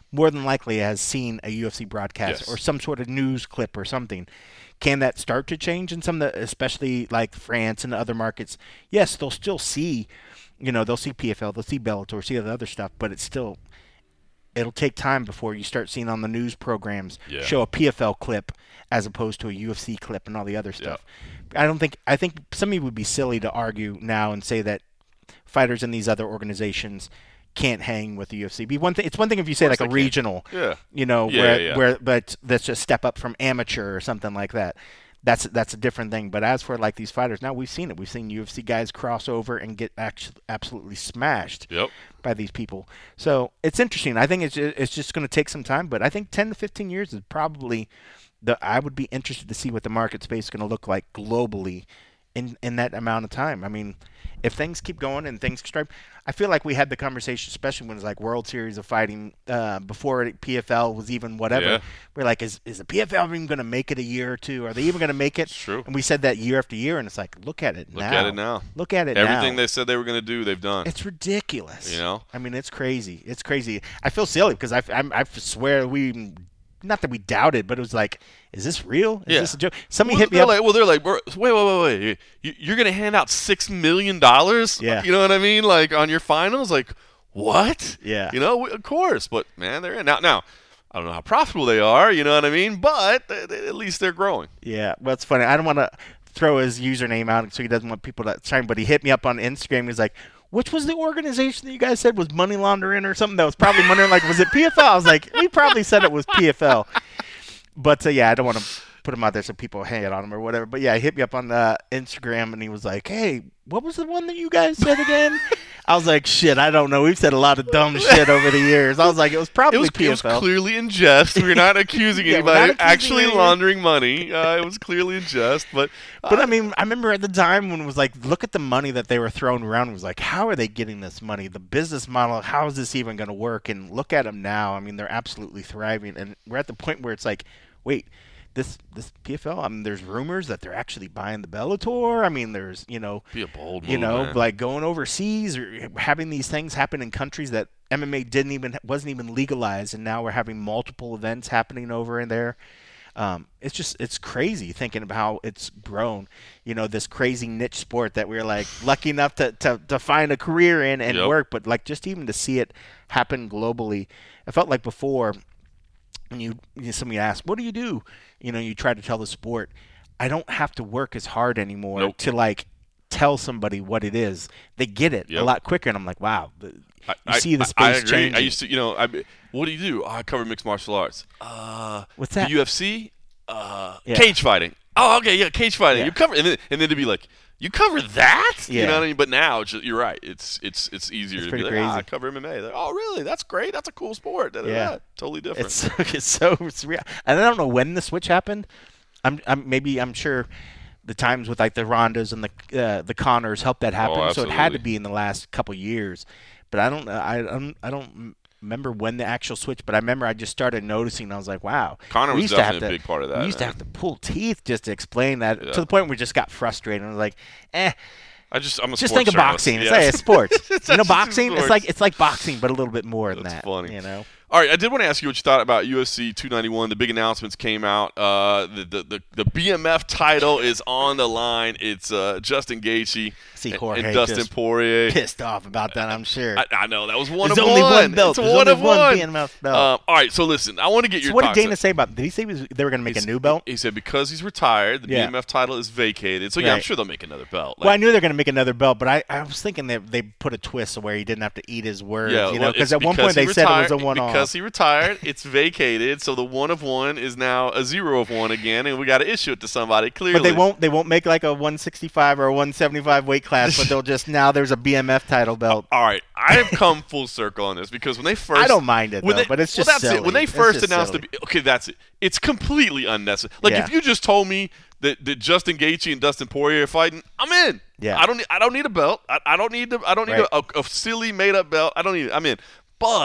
more than likely has seen a U F C broadcast Yes. or some sort of news clip or something. Can that start to change in some of the, especially like France and other markets? Yes, they'll still see, you know, they'll see P F L, they'll see Bellator, see the other stuff, but it's still, it'll take time before you start seeing on the news programs Yeah. show a P F L clip as opposed to a U F C clip and all the other stuff. I don't think, I think some of you would be silly to argue now and say that fighters in these other organizations can't hang with the U F C. Be one thing. It's one thing if you say like a they can. regional, Yeah. you know, Yeah, where yeah, yeah. where but that's just step up from amateur or something like that. That's that's a different thing. But as for like these fighters, now we've seen it. We've seen U F C guys cross over and get actually absolutely smashed Yep. by these people. So it's interesting. I think it's it's just going to take some time, but I think ten to fifteen years is probably the. I would be interested to see what the market space is going to look like globally in in that amount of time. I mean, if things keep going and things stripe, I feel like we had the conversation, especially when it's like World Series of Fighting uh, before it, P F L was even whatever. Yeah. We're like, is is the P F L even going to make it a year or two? Are they even going to make it? It's true. And we said that year after year, and it's like, look at it Look now. at it now. Look at it Everything now. they said they were going to do, they've done. It's ridiculous. You know? I mean, it's crazy. It's crazy. I feel silly because I, I, I swear we, not that we doubted, but it was like, is this real? Is Yeah. this a joke? Somebody Well, hit me they're up. like, well, they're like, wait, wait, wait, wait. You- You're going to hand out six million dollars? Yeah. You know what I mean? Like, on your finals? Like, what? Yeah. You know, of course. But, man, they're in. Now, now, I don't know how profitable they are, you know what I mean? But uh, at least they're growing. Yeah, well, it's funny. I don't want to throw his username out so he doesn't want people to chime, but he hit me up on Instagram. He's like, which was the organization that you guys said was money laundering or something that was probably money laundering? Like, was it P F L? I was like, we probably said it was P F L. But, uh, yeah, I don't want to put him out there so people hang it on him or whatever. But, yeah, he hit me up on uh, Instagram, and he was like, hey, what was the one that you guys said again? I was like, shit, I don't know. We've said a lot of dumb shit over the years. I was like, it was probably It was, P F L. it was clearly in jest. We're not accusing Yeah, we're anybody not of accusing actually anyone. laundering money. Uh, it was clearly in jest. But, uh, But I mean, I remember at the time when it was like, look at the money that they were throwing around. It was like, how are they getting this money? The business model, how is this even going to work? And look at them now. I mean, they're absolutely thriving. And we're at the point where it's like, wait, this this P F L, I mean, there's rumors that they're actually buying the Bellator. I mean, there's, you know, be a bold move, you know, man. like going overseas or having these things happen in countries that M M A didn't even, wasn't even legalized. And now we're having multiple events happening over in there. Um, it's just, it's crazy thinking about how it's grown, you know, this crazy niche sport that we're like lucky enough to, to, to find a career in and Yep. work, but like just even to see it happen globally. I felt like before when you, you somebody asked, what do you do? You know, you try to tell the sport, I don't have to work as hard anymore Nope. to like tell somebody what it is. They get it Yep. a lot quicker. And I'm like, wow, the, you I, see the I- space I agree. changing. I used to, you know, I, what do you do? Oh, I cover mixed martial arts. Uh, What's that? The U F C? Uh, Yeah. Cage fighting. Oh, okay, yeah, cage fighting. Yeah. You cover, and then, and then to be like, you cover that? You Yeah. know what I mean? But now, it's just, you're right. It's it's it's easier It's to be pretty like, ah, crazy. I cover M M A. Like, oh, really? That's great. That's a cool sport. Da, da, Yeah. da. Totally different. It's it's so surreal. And I don't know when the switch happened. I'm, I'm maybe I'm sure the times with like the Rondas and the uh, the Connors helped that happen. Oh, so it had to absolutely. be in the last couple years. But I don't I don't I don't remember when the actual switch. But I remember I just started noticing. I was like, wow. Connor we was used to have definitely to- a big part of that, We used to man. have to pull teeth just to explain that Yeah. to the point where we just got frustrated. And I was like, eh. I just, I'm a Just sports think of journalist. boxing. It's Yeah. like it's sports. It's you know, just boxing. It's sports. like it's like boxing, but a little bit more than That's that. funny. You know. All right, I did want to ask you what you thought about U F C two ninety-one. The big announcements came out. Uh, the, the the the B M F title is on the line. It's uh, Justin Gaethje See and, Jorge and Dustin just Poirier. Pissed off about that, I'm sure. I, I know that was one There's of only one. one belt. It's There's one only of one one. B M F belt. Um, all right, so listen, I want to get your So what did thoughts. Dana say about? Did he say he, was, they were going to make He's- a new belt? He said because he's retired, the Yeah. B M F title is vacated. So yeah, I'm Right. sure they'll make another belt. Well, I Like, knew they were going to make another belt, but I, I was thinking that they put a twist where he didn't have to eat his words. yeah, you know, well, because it's at one point because they he said it was retired- a one-off. Because he retired, it's vacated. So the one of one is now a zero of one again, and we got to issue it to somebody. Clearly, But they won't. They won't make like a one sixty-five or a one seventy-five weight class. But they'll just now there's a B M F title belt. All right, I have come full circle on this because when they first, I don't mind it, when though, they- but it's well, just that's silly. it. When they It's first just announced silly. the, okay, that's it. It's completely unnecessary. Like Yeah. if you just told me that, that Justin Gaethje and Dustin Poirier are fighting, I'm in. Yeah. I don't. need- I don't need a belt. I, I don't need. The, I don't need Right. a, a, a silly made up belt. I don't need. it. I'm in. But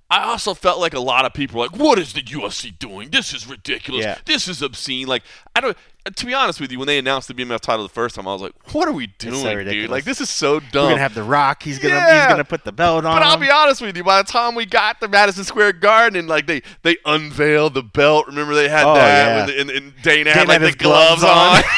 I also felt like a lot of people were like, what is the U F C doing? This is ridiculous. Yeah. This is obscene. Like, I don't. To be honest with you, when they announced the B M F title the first time, I was like, what are we doing, so dude? ridiculous. Like, this is so dumb. We're gonna have The Rock. He's gonna Yeah. he's gonna put the belt on. But I'll him. be honest with you, by the time we got to Madison Square Garden and like they they unveiled the belt, remember they had Oh, that, yeah. and, and, and Dana Dana had like had the his gloves, gloves on. on.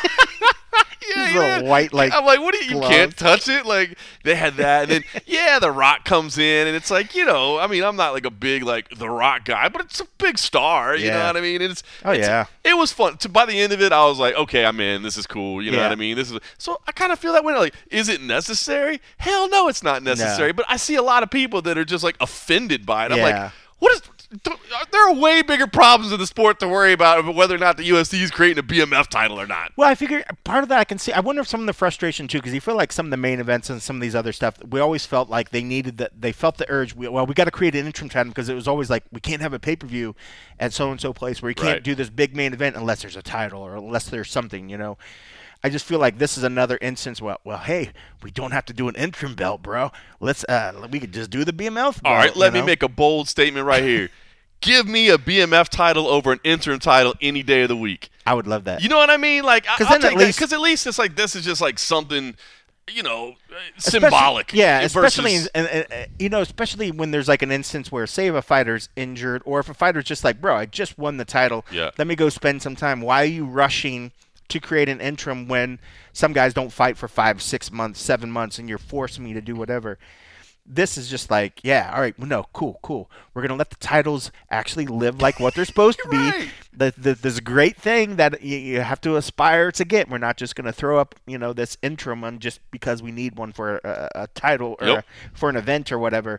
yeah, His yeah. little white, like, I'm like, what do you? You gloves. can't touch it. Like they had that, and then yeah, The Rock comes in, and it's like, you know, I mean, I'm not like a big like The Rock guy, but it's a big star. You know Yeah. what I mean? It's Oh, it's- yeah. It was fun. To, by the end of it, I was like, okay, I'm in. This is cool. You know Yeah. what I mean? This is so. I kind of feel that way. Like, is it necessary? Hell no, it's not necessary. But I see a lot of people that are just like offended by it. I'm Yeah. like, what is? There are way bigger problems in the sport to worry about whether or not the U F C is creating a B M F title or not. Well, I figure part of that I can see. I wonder if some of the frustration too, because you feel like some of the main events and some of these other stuff, we always felt like they needed that. They felt the urge. We, well, we got to create an interim title because it was always like we can't have a pay per view at so and so place where you can't Right. do this big main event unless there's a title or unless there's something, you know. I just feel like this is another instance. Well, well, hey, we don't have to do an interim belt, bro. Let's uh, we could just do the B M F. All belt, right, let you me know? make a bold statement right here. Give me a B M F title over an interim title any day of the week. I would love that. You know what I mean? Like, I- 'Cause I'll then at take that least- because at least it's like this is just like something, you know, uh, Especially- symbolic. Yeah, versus- especially in, and, and, uh, you know, especially when there's like an instance where, say, if a fighter's injured, or if a fighter's just like, bro, I just won the title. Yeah. Let me go spend some time. Why are you rushing to create an interim when some guys don't fight for five, six months, seven months, and you're forcing me to do whatever? This is just like, yeah, all right, well, no, cool, cool. We're gonna let the titles actually live like what they're supposed to be. Right. The, the, there's a great thing that you, you have to aspire to get. We're not just gonna throw up, you know, this interim one just because we need one for a, a title or Yep. a, for an event or whatever.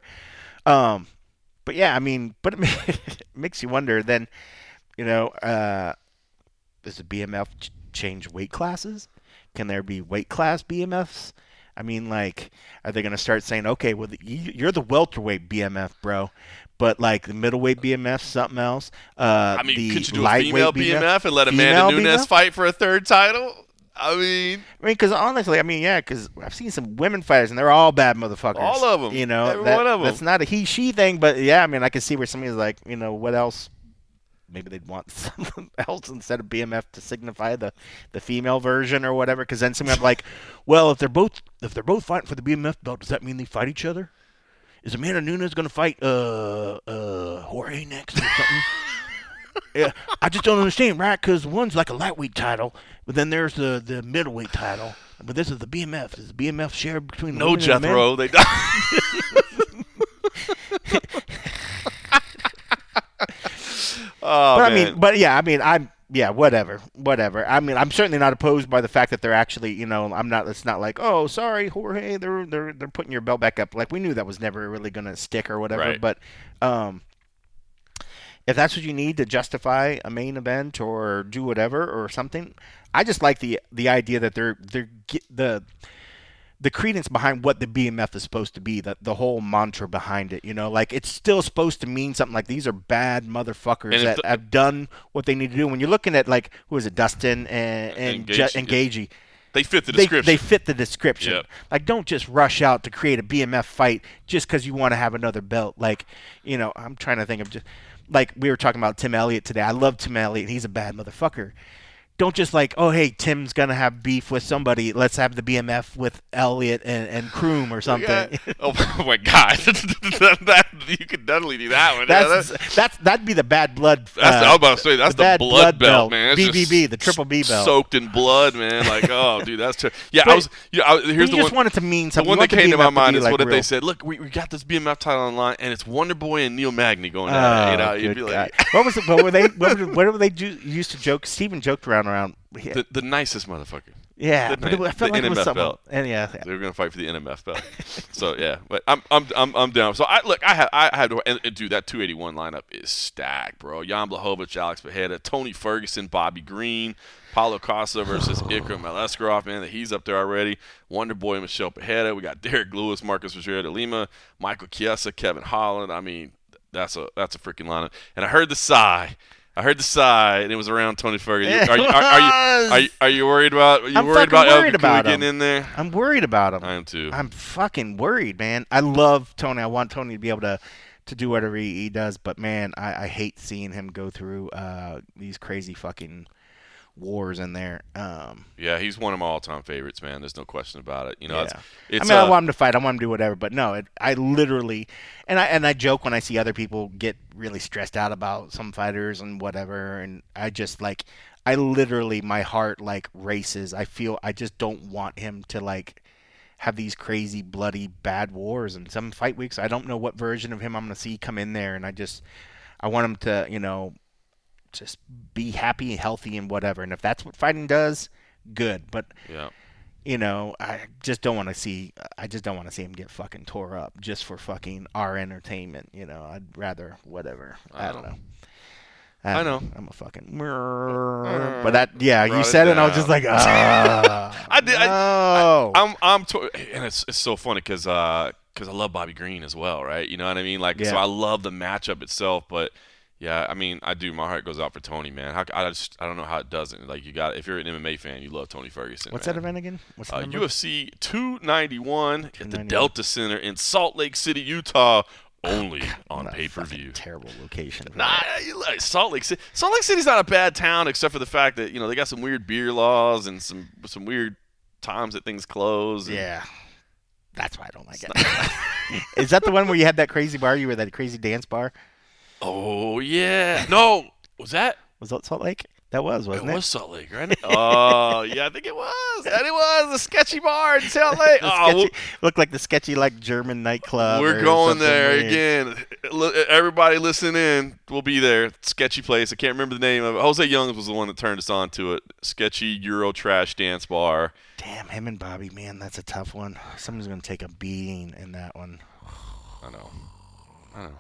Um, but yeah, I mean, but it, ma- it makes you wonder. Then, you know, uh, does the B M F ch- change weight classes? Can there be weight class B M Fs? I mean, like, are they going to start saying, okay, well, the, you, you're the welterweight B M F, bro, but like the middleweight B M F, something else. Uh, I mean, the could you do a lightweight female B M F and let Amanda female Nunes B M F? fight for a third title? I mean, I mean, because honestly, I mean, yeah, because I've seen some women fighters, and they're all bad motherfuckers. All of 'em. You know, Every that- one of 'em. That's not a he-she thing, but yeah, I mean, I can see where somebody's like, you know, what else? Maybe they'd want something else instead of B M F to signify the, the female version or whatever. Because then somebody's like, well, if they're both if they're both fighting for the B M F belt, does that mean they fight each other? Is Amanda Nunes going to fight uh uh Jorge next or something? Yeah, I just don't understand, right? Because one's like a lightweight title, but then there's the, the middleweight title. But this is the B M F. Is the B M F shared between the no women and the men? Jethro. They Oh, But I man. mean, but yeah, I mean, I'm yeah, whatever, whatever. I mean, I'm certainly not opposed by the fact that they're actually, you know, I'm not. It's not like, oh, sorry, Jorge, they're they're they're putting your belt back up. Like we knew that was never really gonna stick or whatever. Right. But um, if that's what you need to justify a main event or do whatever or something, I just like the the idea that they're they're get the. the credence behind what the B M F is supposed to be, the, the whole mantra behind it, you know, like it's still supposed to mean something like these are bad motherfuckers And that if the- have done what they need to do. When you're looking at like, who is it, Dustin and, and, And Ju- Gaethje, and yeah. Gaethje, they fit the they, description. they fit the description. Yep. Like, don't just rush out to create a B M F fight just because you want to have another belt. Like, you know, I'm trying to think of just, like we were talking about Tim Elliott today. I love Tim Elliott. He's a bad motherfucker. Don't just like, oh, hey, Tim's going to have beef with somebody. Let's have the B M F with Elliott and, and Kroom or something. Yeah. Oh my God, that, that, you could definitely do that one. Yeah, That's, that- that's that'd be the bad blood. That's the, I uh, was about to say that's the, bad blood, blood belt, belt, man. It's B B B, just the triple B belt. soaked in blood, man. Like, oh, dude, that's ter- yeah. I But was. Yeah, I, here's you the just one. want it to mean The something. one You that want the came to B M F my mind be is like what if real. they said, "Look, we, we got this B M F title online, and it's Wonder Boy and Neil Magny going at it." You know, Oh, you'd good be God. like, what was it? What were they? What were, what were they ju- used to joke? Steven joked around around. Yeah, the, the nicest motherfucker. yeah the but night- it, I felt the like it was N M F something. belt. And yeah, They were gonna fight for the N M F belt. So yeah, but I'm I'm I'm I'm down. So I look, I have I had to and, and dude, that two eighty-one lineup is stacked, bro. Jan Blachowicz, Alex Pereira, Tony Ferguson, Bobby Green, Paulo Costa versus Ikram Aleskarov, man, that he's up there already. Wonder Boy, Michelle Pereira. We got Derek Lewis, Marcus Rogero de Lima, Michael Chiesa, Kevin Holland. I mean, that's a that's a freaking lineup. And I heard the sigh. I heard the sigh, and it was around Tony Ferguson. It Are you, are, are, you, was. are, you, are you worried about? Are you I'm worried fucking about El worried Kakui about getting him. in there? I'm worried about him. I am too. I'm fucking worried, man. I love Tony. I want Tony to be able to to do whatever he, he does. But man, I, I hate seeing him go through uh, these crazy fucking wars in there. Um, yeah, he's one of my all-time favorites, man. There's no question about it. You know, yeah. it's, it's, I mean, uh, I want him to fight. I want him to do whatever. But no, it, I literally, and I and I joke when I see other people get really stressed out about some fighters and whatever, and I just like, I literally, my heart like races. I feel I just don't want him to like have these crazy, bloody, bad wars. And some fight weeks, I don't know what version of him I'm gonna see come in there, and I just, I want him to, you know. Just be happy, healthy, and whatever. And if that's what fighting does, good. But yeah. you know, I just don't want to see. I just don't want to see him get fucking tore up just for fucking our entertainment. You know, I'd rather whatever. I, I don't know. I, I know. I'm a fucking. But that, yeah, you Brought said it it, and I was down. just like, ah. I did. No. I, I, I'm. I'm. To- and it's it's so funny because uh because I love Bobby Green as well, right? You know what I mean? Like, Yeah. so I love the matchup itself, but. Yeah, I mean, I do. My heart goes out for Tony, man. How, I just, I don't know how it doesn't. Like, you got, if you're an M M A fan, you love Tony Ferguson. What's man. that event again? What's the Uh, number? U F C two ninety-one at the two ninety-one. Delta Center in Salt Lake City, Utah, only on What a pay per fucking view. Terrible location. for Nah, that. you like Salt Lake City. Salt Lake City's not a bad town, except for the fact that you know they got some weird beer laws and some some weird times that things close. and- Yeah. That's why I don't like it. Is that the one where you had that crazy bar? You were that crazy dance bar? Oh yeah. No, was that? Was that Salt Lake? That was, wasn't it it? was Salt Lake, right? Oh yeah, I think it was. And it was the sketchy bar in Salt Lake. The Oh, sketchy, looked like the sketchy like German nightclub. we're or going something there weird. again. Look, everybody listen in. We'll be there. Sketchy place. I can't remember the name of it. Jose Youngs was the one that turned us on to it. Sketchy Euro trash dance bar. Damn, him and Bobby, man, that's a tough one. Someone's gonna take a beating in that one. I know. I know.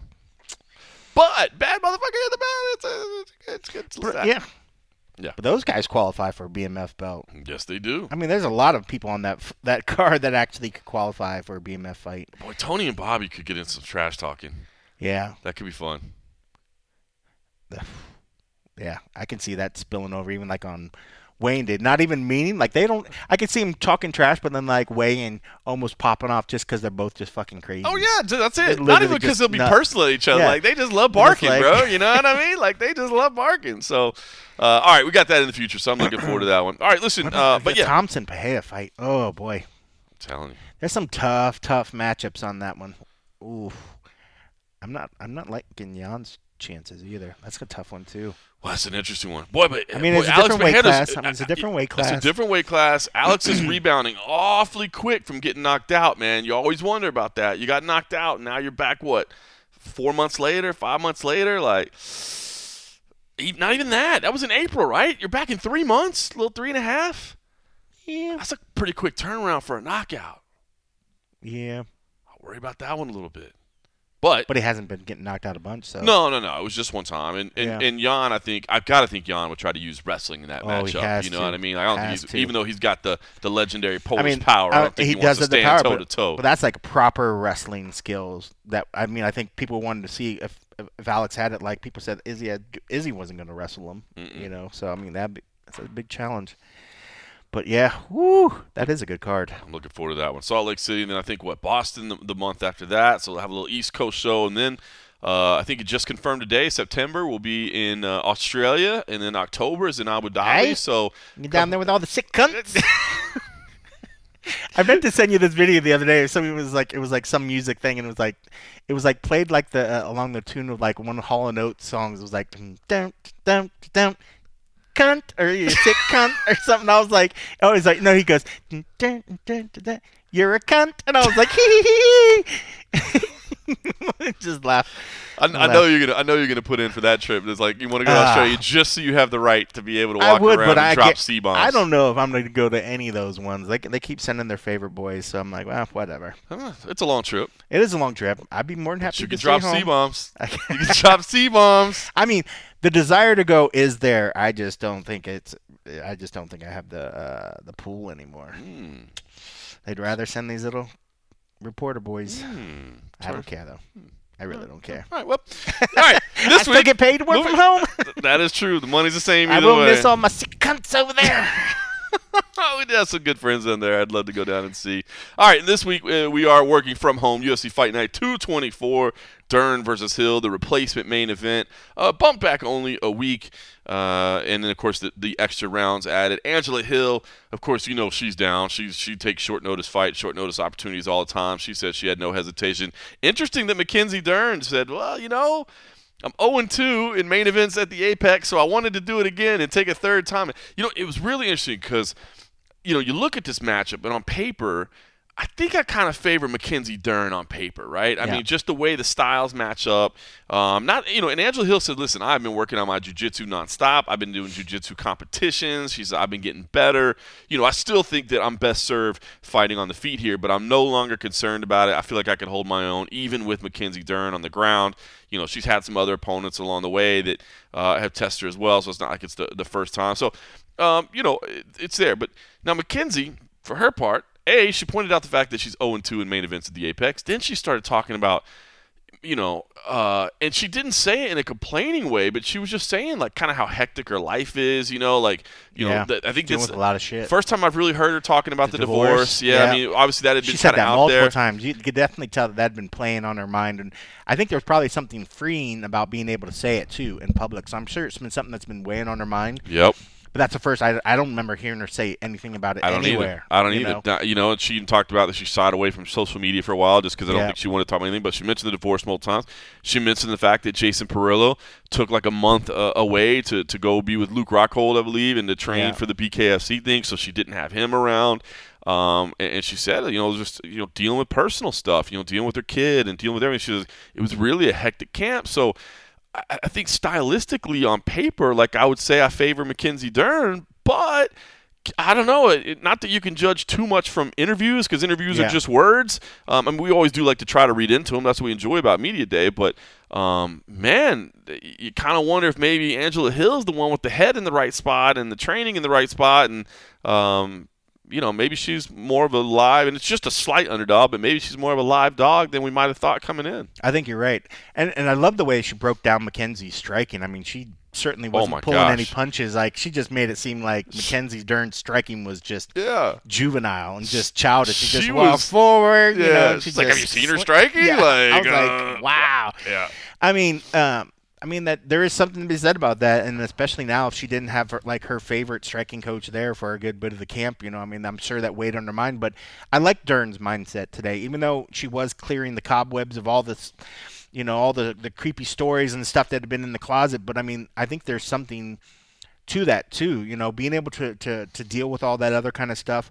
But bad motherfucker in the bad. It's a, it's a, it's good. It's But, sad. yeah, Yeah. But those guys qualify for a B M F belt. Yes, they do. I mean, there's a lot of people on that f- that card that actually could qualify for a B M F fight. Boy, Tony and Bobby could get in some trash talking. Yeah, That could be fun. yeah, I can see that spilling over, even like on Wayne did. Not even meaning, like they don't. I could see him talking trash, but then like Wayne almost popping off just because they're both just fucking crazy. Oh yeah, j- that's They it. Not literally even because just they'll be nut- personal at each other. Yeah. Like they just love They're just barking, like- bro. You know what I mean? Like they just love barking. So, uh, all right, we got that in the future. So I'm looking forward to that one. All right, listen. What Uh, about but the yeah, Thompson Pahea fight. Oh boy, I'm telling you. there's some tough, tough matchups on that one. Ooh, I'm not, I'm not liking Jan's chances either. That's a tough one too. Well, that's an interesting one, boy. But I mean, boy, it's a Alex different weight Pereira's- class. I mean, it's a different weight It's class. a different weight class. Alex is rebounding awfully quick from getting knocked out, man. You always wonder about that. You got knocked out, and now you're back. What? Four months later, five months later, like. e- Not even that. That was in April, right? You're back in three months, a little three and a half. Yeah, That's a pretty quick turnaround for a knockout. yeah, I'll worry about that one a little bit. But, but he hasn't been getting knocked out a bunch. So no, no, no. It was just one time. And and, Yeah. and Jan, I think I've got to think Jan would try to use wrestling in that Oh, he matchup. has You know to. what I mean? Like, I don't Has think he's to. even though he's got the, the legendary Polish I mean, power. I uh, don't think he, does wants to have the stand power, toe but, to toe. but that's like proper wrestling skills. That I mean, I think people wanted to see if if, if Alex had it. Like people said, Izzy had, Izzy wasn't going to wrestle him. Mm-mm. You know, so I mean that that's a big challenge. But yeah, whoo, that is a good card. I'm looking forward to that one. Salt Lake City, and then I think what Boston the, the month after that. So we'll have a little East Coast show, and then uh, I think it just confirmed today. September will be in uh, Australia, and then October is in Abu Dhabi. Hey. So You down there with all the sick cunts? I meant to send you this video the other day. Somebody was like, it was like some music thing, and it was like, it was like played like the uh, along the tune of like one of Hall and Oates songs. It was like, dum dum dum, cunt, or you sick cunt, or something. I was like, oh, he's like, no, he goes, dun, dun, dun, dun, dun, you're a cunt, and I was like, hee hee hee. Just laugh. I, I know you're gonna. I know you're gonna put in for that trip. It's like you want to go to Ah. Australia just so you have the right to be able to I walk would, around but and I drop get- C bombs. I don't know if I'm going to go to any of those ones. They they keep sending their favorite boys, so I'm like, well, whatever. It's a long trip. It is a long trip. I'd be more than happy You to can stay drop home. C bombs. You can drop C bombs. I mean, the desire to go is there. I just don't think it's. I just don't think I have the uh, the pool anymore. Hmm. They'd rather send these little reporter boys. Hmm. I don't care though. I really don't care. All right. Well. All right. This I still week. get paid to work moving- from home. That is true. The money's the same I either will way. miss all my sick cunts over there. we have some good friends in there. I'd love to go down and see. All right, and this week uh, we are working from home. U F C Fight Night two twenty-four, Dern versus Hill, the replacement main event. Uh, bumped back only a week. Uh, and then, of course, the, the extra rounds added. Angela Hill, of course, you know she's down. She's, she takes short notice fights, short notice opportunities all the time. She said she had no hesitation. Interesting that Mackenzie Dern said, well, you know, I'm oh and two in main events at the Apex, so I wanted to do it again and take a third time. You know, it was really interesting because, you know, you look at this matchup, and on paper, I think I kind of favor Mackenzie Dern on paper, right? I yeah. mean, just the way the styles match up. Um, not, you know, and Angela Hill said, listen, I've been working on my jiu-jitsu nonstop. I've been doing jiu-jitsu competitions. She said, I've been getting better. You know, I still think that I'm best served fighting on the feet here, but I'm no longer concerned about it. I feel like I can hold my own, even with Mackenzie Dern on the ground. You know, she's had some other opponents along the way that uh, have tested her as well, so it's not like it's the, the first time. So, um, you know, it, it's there. But now Mackenzie, for her part, A, she pointed out the fact that she's oh and two in main events at the Apex. Then she started talking about, you know, uh, and she didn't say it in a complaining way, but she was just saying, like, kind of how hectic her life is, you know, like, you yeah. know, th- I think Dealing that's with a lot of shit. First time I've really heard her talking about the, the divorce. divorce. Yeah, yeah, I mean, obviously that had been she said kind of that out multiple there. times. You could definitely tell that that had been playing on her mind, and I think there's probably something freeing about being able to say it too in public. So I'm sure it's been something that's been weighing on her mind. Yep. But that's the first. I, I don't remember hearing her say anything about it I don't anywhere. either. I don't you either. know? You know, and she even talked about that she shied away from social media for a while just because I don't Yeah. think she wanted to talk about anything. But she mentioned the divorce multiple times. She mentioned the fact that Jason Perillo took like a month uh, away to, to go be with Luke Rockhold, I believe, and to train Yeah. for the B K F C thing, so she didn't have him around. Um, and, and she said, you know, just you know, dealing with personal stuff, you know, dealing with her kid and dealing with everything. She was, it was really a hectic camp. So I, I think stylistically on paper, like I would say, I favor Mackenzie Dern. But I don't know. It, not that you can judge too much from interviews because interviews Yeah. are just words. Um, I mean, we always do like to try to read into them. That's what we enjoy about Media Day. But, um, man, you kind of wonder if maybe Angela Hill's the one with the head in the right spot and the training in the right spot. And, um, you know, maybe she's more of a live, and it's just a slight underdog, but maybe she's more of a live dog than we might have thought coming in. I think you're right. And and I love the way she broke down Mackenzie's striking. I mean, she certainly wasn't my pulling gosh. any punches. Like, she just made it seem like Mackenzie Dern's striking was just Yeah. juvenile and just childish. She, She just was- walked forward. You Yeah. know, she She's like, have just you seen her sli- striking? Yeah. Like, I was uh, like, wow. Yeah. I mean, um, I mean that there is something to be said about that, and especially now if she didn't have her, like her favorite striking coach there for a good bit of the camp, you know, I mean, I'm sure that weighed on her mind. But I like Dern's mindset today, even though she was clearing the cobwebs of all this, you know, all the the creepy stories and stuff that had been in the closet. But I mean, I think there's something to that too, you know, being able to to to deal with all that other kind of stuff.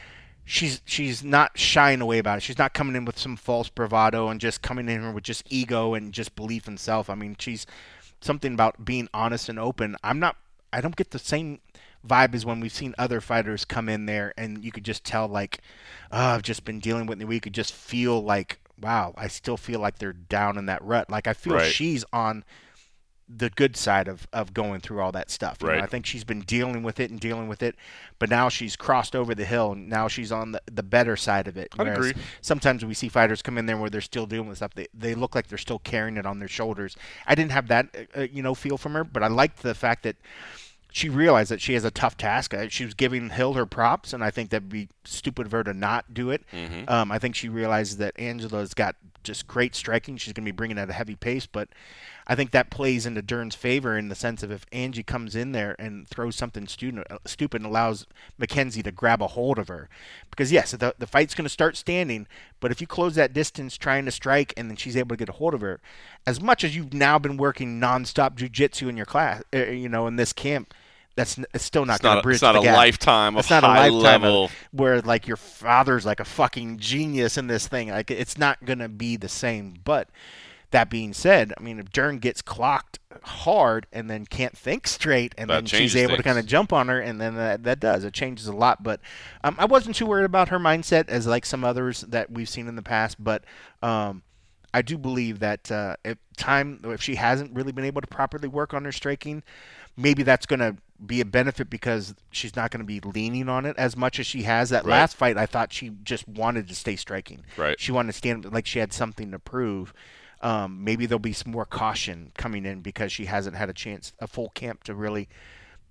She's she's not shying away about it. She's not coming in with some false bravado and just coming in here with just ego and just belief in self. I mean, she's something about being honest and open. I'm not. I don't get the same vibe as when we've seen other fighters come in there and you could just tell like, oh, I've just been dealing with it. We could just feel like, wow, I still feel like they're down in that rut. Like I feel Right. she's on the good side of, of going through all that stuff. You know, Right. I think she's been dealing with it and dealing with it, but now she's crossed over the hill and now she's on the, the better side of it. I'd Whereas agree. sometimes we see fighters come in there where they're still dealing with stuff. They, they look like they're still carrying it on their shoulders. I didn't have that, uh, you know, feel from her, but I liked the fact that she realized that she has a tough task. Uh, She was giving Hill her props, and I think that'd be stupid of her to not do it. Mhm. Um, I think she realizes that Angela's got just great striking. She's going to be bringing at a heavy pace, but I think that plays into Dern's favor in the sense of if Angie comes in there and throws something stu- stupid and allows Mackenzie to grab a hold of her. Because, yes, the, the fight's going to start standing, but if you close that distance trying to strike and then she's able to get a hold of her, as much as you've now been working nonstop jiu-jitsu in your class, uh, you know, in this camp, that's n- it's still not It's going not, to a, bridge it's not the a gap. lifetime of It's not high a lifetime level. of, where like your father's like a fucking genius in this thing. Like it's not gonna be the same. But that being said, I mean, if Dern gets clocked hard and then can't think straight, and That then she's changes able to things. kind of jump on her, and then that, that does it changes a lot. But um, I wasn't too worried about her mindset as like some others that we've seen in the past. But um, I do believe that uh, if time if she hasn't really been able to properly work on her striking, maybe that's going to be a benefit because she's not going to be leaning on it as much as she has. That Right. last fight, I thought she just wanted to stay striking. Right. She wanted to stand like she had something to prove. Um, maybe there'll be some more caution coming in because she hasn't had a chance, a full camp to really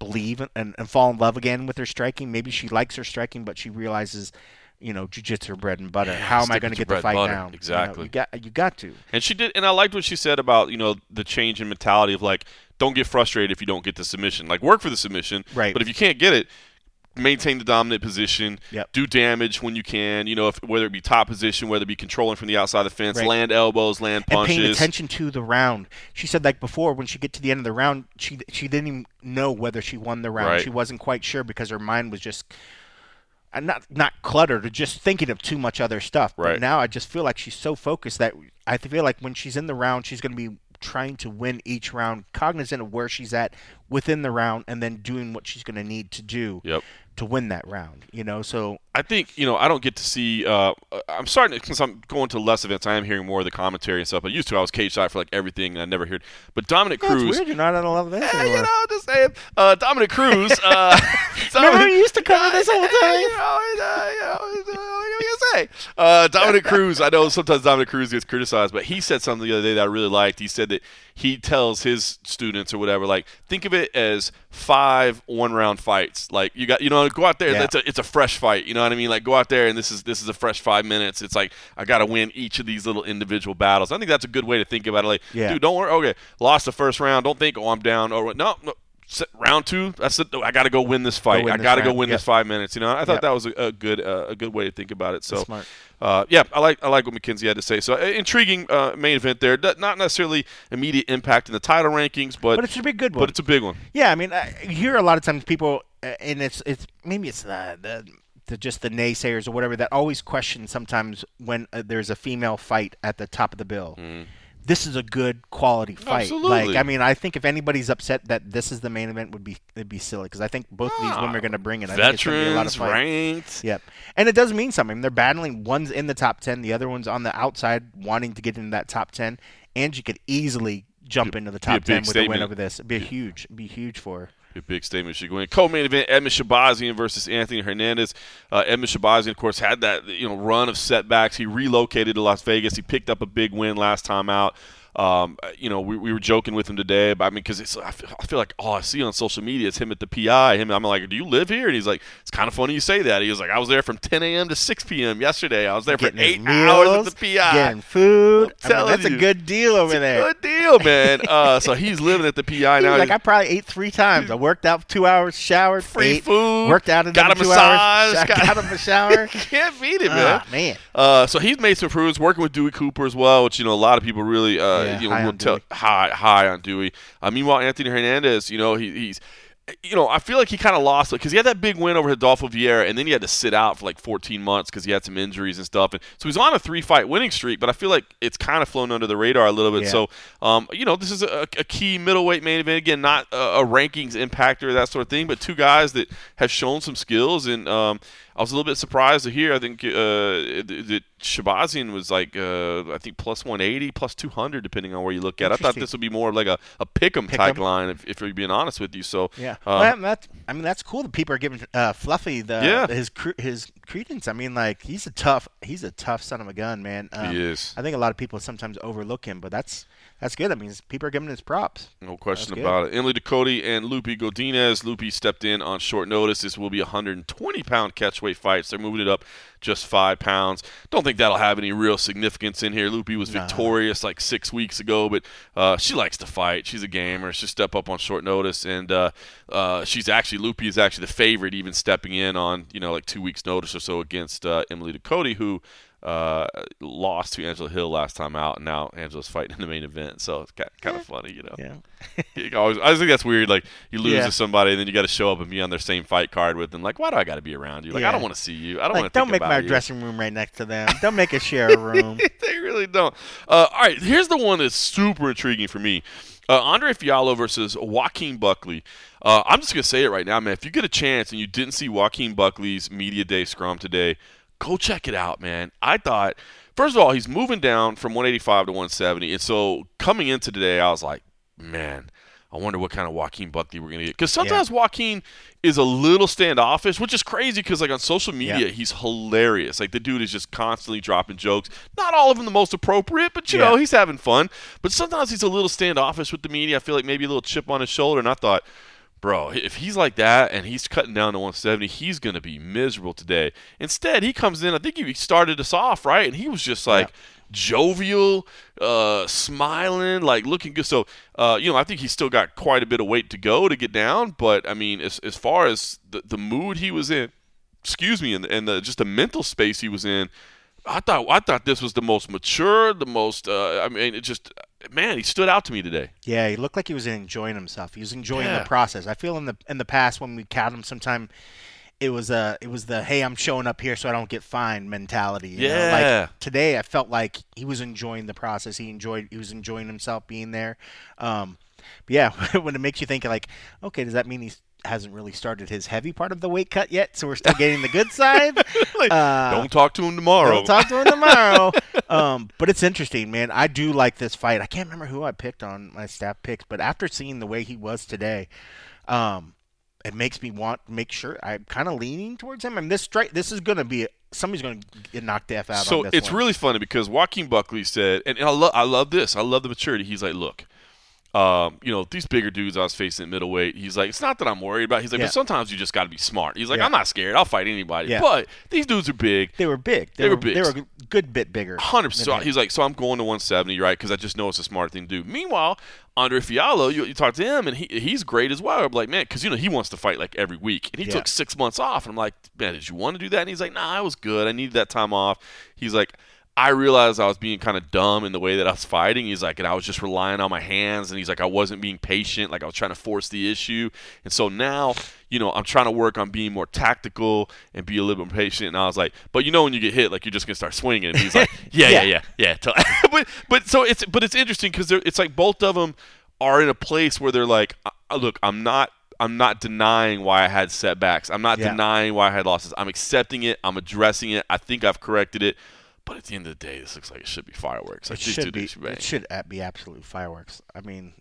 believe and, and fall in love again with her striking. Maybe she likes her striking, but she realizes, you know, jiu-jitsu bread and butter. Yeah, How am I stick going to with get your the bread fight and butter. down? Exactly. You know, you got you got to. And she did, and I liked what she said about, you know, the change in mentality of like, don't get frustrated if you don't get the submission. Like, work for the submission, Right. but if you can't get it, maintain the dominant position, Yep. do damage when you can, you know, if, whether it be top position, whether it be controlling from the outside of the fence, Right. land elbows, land And punches. paying attention to the round. She said, like before, when she get to the end of the round, she she didn't even know whether she won the round. Right. She wasn't quite sure because her mind was just uh, not not cluttered, or just thinking of too much other stuff. Right. But now I just feel like she's so focused that I feel like when she's in the round, she's going to be trying to win each round, cognizant of where she's at within the round, and then doing what she's going to need to do Yep. to win that round. You know, so I think, you know, I don't get to see uh, – I'm starting to – since I'm going to less events, I am hearing more of the commentary and stuff. I used to. I was cage side for, like, everything, and I never heard – but Dominic yeah, it's Cruz – weird you're not at eleven Yeah, anymore. you know, just saying. Uh, Dominic Cruz. Uh, Remember you used to cover this whole time? You know, uh, you know, uh, what are you gonna say? Uh, Dominic Cruz. I know sometimes Dominic Cruz gets criticized, but he said something the other day that I really liked. He said that he tells his students or whatever, like, think of it as five one-round fights. Like, you got, you know, go out there. Yeah. It's a, it's a fresh fight. You know what I mean? Like, go out there and this is this is a fresh five minutes. It's like I got to win each of these little individual battles. I think that's a good way to think about it. Like, Yeah. dude, don't worry. Okay, lost the first round. Don't think, oh, I'm down. Or no, no. Round two, that's it. I got to go win this fight. win I this got to go round. win Yep. this five minutes. You know, I thought Yep. that was a, a good uh, a good way to think about it. So, That's smart. Uh, yeah, I like I like what McKenzie had to say. So, uh, intriguing uh, main event there. D- Not necessarily immediate impact in the title rankings, but But it's a big good one. but it's a big one. Yeah, I mean, I you hear a lot of times people, uh, and it's it's maybe it's the, the, the just the naysayers or whatever that always question sometimes when uh, there's a female fight at the top of the bill. Mm. This is a good quality fight. Absolutely. Like, I mean, I think if anybody's upset that this is the main event, would be it'd be silly because I think both of these women are going to bring it. I think it's going to be a lot of Veterans, fun. ranked. Yep, and it does mean something. They're battling. One's in the top ten, the other one's on the outside, wanting to get into that top ten. Angie could easily jump into the be a top ten big with a win statement. over this. It'd be a huge, it'd be huge for her. A big statement should go in. Co-main event: Edmund Shabazian versus Anthony Hernandez. Uh, Edmund Shabazian, of course, had that you know run of setbacks. He relocated to Las Vegas. He picked up a big win last time out. Um, you know, we, we were joking with him today, but I mean, because it's I feel, I feel like all I see on social media is him at the P I. Him, I'm like, do you live here? And he's like, it's kind of funny you say that. He was like, I was there from ten a.m. to six p.m. yesterday. I was there Getting for his eight hours at meals, the P I. getting food. I'm I mean, telling that's you. a good deal over there. Good deal, man. Uh, so he's living at the P I He now. was like, I probably ate three times. I worked out two hours, showered, Free ate, food, worked out another got a two massage, hours, got- got him a shower. Can't beat it, man. Ah, man. Uh, so he's made some improvements, working with Dewey Cooper as well, which you know a lot of people really uh, Yeah, you know high will on tell Dewey. high high on Dewey. Uh, meanwhile, Anthony Hernandez, you know he, he's. You know, I feel like he kind of lost it because he had that big win over Adolfo Vieira, and then he had to sit out for like fourteen months because he had some injuries and stuff. And so he's on a three-fight winning streak, but I feel like it's kind of flown under the radar a little bit. Yeah. So, um, you know, this is a, a key middleweight main event. Again, not a, a rankings impactor, that sort of thing, but two guys that have shown some skills. And um, I was a little bit surprised to hear, I think, uh, that Shabazian was like, uh, I think, plus one eighty, plus two hundred, depending on where you look at it. I thought Interesting. this would be more of like a, a pick-em Pick type 'em. line, if, if you're being honest with you. So, Yeah, uh, well, that's. I mean, that's cool that people are giving uh, Fluffy the Yeah. his cre- his credence. I mean, like he's a tough he's a tough son of a gun, man. Um, he is. I think a lot of people sometimes overlook him, but that's that's good. I mean, people are giving his props. No question That's good. about it. Emily Ducote and Lupe Godinez. Lupe stepped in on short notice. This will be a one hundred twenty pound catchweight fight. So they're moving it up just five pounds. Don't think that'll have any real significance in here. Lupe was No. victorious like six weeks ago, but uh, she likes to fight. She's a gamer. She'll step up on short notice, and uh, uh, she's actually Lupe is actually the favorite, even stepping in on you know like two weeks notice or so against uh, Emily Ducote, who. Uh, lost to Angela Hill last time out, and now Angela's fighting in the main event. So it's kind, kind of funny, you know. Yeah. You always, I think that's weird. Like you lose Yeah. to somebody, and then you got to show up and be on their same fight card with them. Like, why do I got to be around you? Like, I Yeah. don't want to see you. I don't want Like, to. don't make about my you. dressing room right next to them. Don't make us share a room. They really don't. Uh, all right, here's the one that's super intriguing for me. Uh, Andre Fiallo versus Joaquin Buckley. Uh, I'm just gonna say it right now, man. If you get a chance and you didn't see Joaquin Buckley's media day scrum today, go check it out, man. I thought. First of all, he's moving down from one eighty-five to one seventy. And so coming into today, I was like, man, I wonder what kind of Joaquin Buckley we're going to get. Because sometimes Joaquin is a little standoffish, which is crazy because, like, on social media, Yeah. he's hilarious. Like, the dude is just constantly dropping jokes. Not all of them the most appropriate, but, you Yeah. know, he's having fun. But sometimes he's a little standoffish with the media. I feel like maybe a little chip on his shoulder. And I thought, bro, if he's like that and he's cutting down to one seventy, he's going to be miserable today. Instead, he comes in, I think he started us off, right? And he was just like yeah. jovial, uh, smiling, like looking good. So, uh, you know, I think he's still got quite a bit of weight to go to get down. But, I mean, as, as far as the, the mood he was in, excuse me, and, and the, just the mental space he was in, I thought I thought this was the most mature, the most, uh, I mean, it just, man, he stood out to me today. Yeah, he looked like he was enjoying himself. He was enjoying yeah. the process. I feel in the in the past when we caught him sometime, it was uh, it was the, hey, I'm showing up here so I don't get fined mentality. You yeah. know? Like today I felt like he was enjoying the process. He enjoyed, he was enjoying himself being there. Um, but yeah, when it makes you think like, okay, does that mean he's hasn't really started his heavy part of the weight cut yet, so we're still getting the good side. like, uh, don't talk to him tomorrow. Don't talk to him tomorrow. um, but it's interesting, man. I do like this fight. I can't remember who I picked on my staff picks, but after seeing the way he was today, um, it makes me want to make sure I'm kind of leaning towards him. I mean, this strike, this is going to be somebody's going to get knocked the F out. So on this it's one. really funny because Joaquin Buckley said, and I love, I love this. I love the maturity. He's like, look. Um, you know, these bigger dudes I was facing at middleweight, he's like, it's not that I'm worried about. He's like, yeah. but sometimes you just got to be smart. He's like, yeah. I'm not scared. I'll fight anybody. Yeah. But these dudes are big. They were big. They, they were, were big. They were a good bit bigger. one hundred percent. So he's like, so I'm going to one seventy, right? Because I just know it's a smart thing to do. Meanwhile, Andre Fiallo, you, you talk to him, and he he's great as well. I'm like, man, because, you know, he wants to fight like every week. And he yeah. took six months off. And I'm like, man, did you want to do that? And he's like, nah, I was good. I needed that time off. He's like, I realized I was being kind of dumb in the way that I was fighting. He's like, and I was just relying on my hands. And he's like, I wasn't being patient. Like I was trying to force the issue. And so now, you know, I'm trying to work on being more tactical and be a little bit patient. And I was like, but you know, when you get hit, like you're just gonna start swinging. And he's like, yeah, yeah, yeah, yeah. yeah. but but so it's but it's interesting because it's like both of them are in a place where they're like, look, I'm not. I'm not denying why I had setbacks. I'm not yeah. denying why I had losses. I'm accepting it. I'm addressing it. I think I've corrected it. But at the end of the day, this looks like it should be fireworks. Like it these should two be. should bang. It should be absolute fireworks. I mean,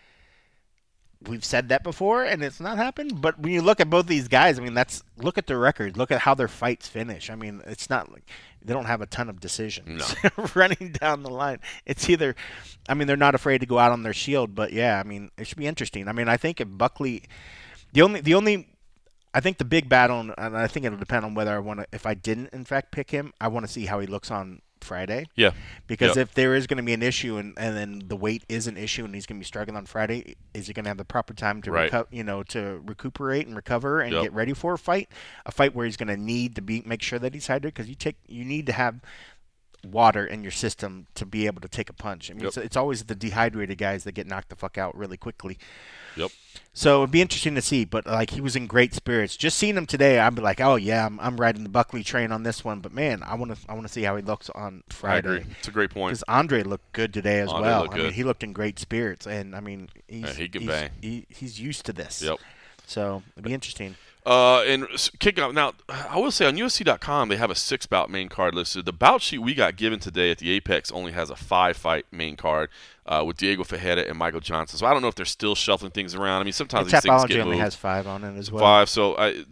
we've said that before, and it's not happened. But when you look at both these guys, I mean, that's look at their record. Look at how their fights finish. I mean, it's not like they don't have a ton of decisions no. running down the line. It's either, I mean, they're not afraid to go out on their shield. But yeah, I mean, it should be interesting. I mean, I think if Buckley, the only, the only. I think the big battle, and I think it'll depend on whether I want to. If I didn't, in fact, pick him, I want to see how he looks on Friday. Yeah. Because yep. if there is going to be an issue, and, and then the weight is an issue, and he's going to be struggling on Friday, is he going to have the proper time to right. reco- you know, to recuperate and recover and yep. get ready for a fight? A fight where he's going to need to be make sure that he's hydrated, because you take you need to have water in your system to be able to take a punch. I mean, yep. it's, it's always the dehydrated guys that get knocked the fuck out really quickly. Yep. So it'd be interesting to see, but like he was in great spirits. Just seeing him today, I'd be like, oh yeah, I'm, I'm riding the Buckley train on this one. But man, I want to I want to see how he looks on Friday. I agree. It's a great point. Because Andre looked good today as Andre well. looked I good. mean, he looked in great spirits, and I mean, he's yeah, he can he's, bang. He, he's used to this. Yep. So it'd be interesting. Uh, and kick out now. I will say on U F C dot com they have a six bout main card listed. The bout sheet we got given today at the Apex only has a five fight main card uh, with Diego Ferreira and Michael Johnson. So I don't know if they're still shuffling things around. I mean, sometimes The these things Tapology get only moved. has five on it as well. Five. So I,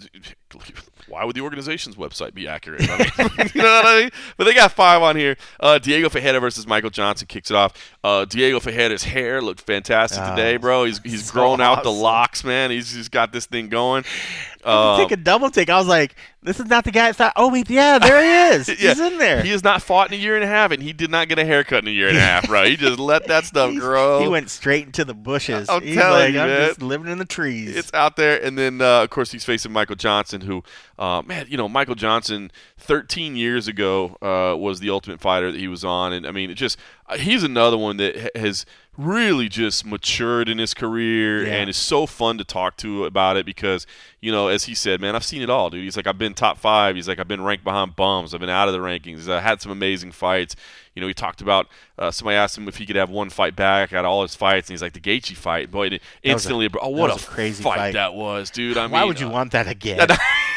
why would the organization's website be accurate? I mean, you know what I mean? But they got five on here. Uh, Diego Ferreira versus Michael Johnson kicks it off. Uh, Diego Ferreira's hair looked fantastic Oh, today, bro. He's he's so grown out the awesome. locks, man. He's just got this thing going. Uh, take a double take. I was like, this is not the guy I thought. Oh, wait, yeah, there he is. yeah, He's in there. He has not fought in a year and a half, and he did not get a haircut in a year and a half, bro. He just let that stuff He's- grow. He went straight into the bushes. I'm He's telling like, you, I'm man. just living in the trees. It's out there, and then uh, of course he's facing Michael Johnson, who, uh, man, you know, Michael Johnson, thirteen years ago uh, was the Ultimate Fighter that he was on, and I mean, it just uh, he's another one that ha- has really just matured in his career, Yeah. and is so fun to talk to about it because, you know, as he said, man, I've seen it all, dude. He's like, I've been top five. He's like, I've been ranked behind bums. I've been out of the rankings. I had some amazing fights. You know, he talked about uh, somebody asked him if he could have one fight back out of all his fights, and he's like, the Gaethje fight. Boy, it instantly, a- oh, what that a, was a crazy fight, fight. that was, dude. I Why mean, would you uh, want that again?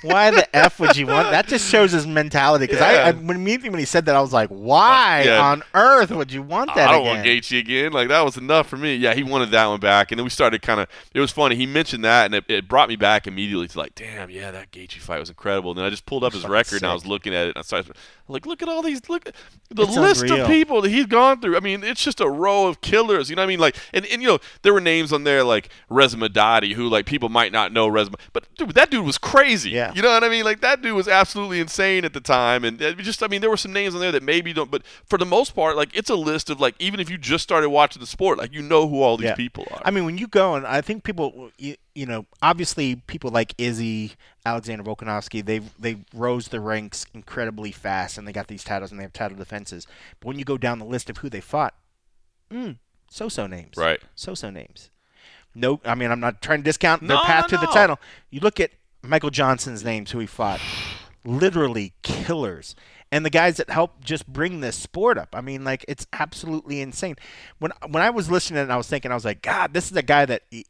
Why the F would you want? That just shows his mentality. Because Yeah. I, I when immediately when he said that, I was like, why Yeah. on earth would you want that I don't again? want Gaethje again. Like, that was enough for me. Yeah, he wanted that one back. And then we started kind of – it was funny. He mentioned that, and it, it brought me back immediately to like, damn, yeah, that Gaethje fight was incredible. And then I just pulled up his Fucking record, and I sick. was looking at it, and I started – like, look at all these – look at the It's list unreal. of people that he's gone through. I mean, it's just a row of killers. You know what I mean? Like, and, and you know, there were names on there like Reza Madadi, who, like, people might not know Reza. But, dude, that dude was crazy. Yeah. You know what I mean? Like, that dude was absolutely insane at the time. And it just – I mean, there were some names on there that maybe don't – but for the most part, like, it's a list of, like, even if you just started watching the sport, like, you know who all these Yeah. people are. I mean, when you go, and I think people, you, you know, obviously people like Izzy, Alexander Volkanovski, they they rose the ranks incredibly fast, and they got these titles, and they have title defenses. But when you go down the list of who they fought, mm, so-so names. Right. So-so names. No, I mean, I'm not trying to discount their No, path no, to the no. title. You look at Michael Johnson's names, who he fought. Literally killers. And the guys that helped just bring this sport up. I mean, like, it's absolutely insane. When when I was listening and I was thinking, I was like, God, this is a guy that he,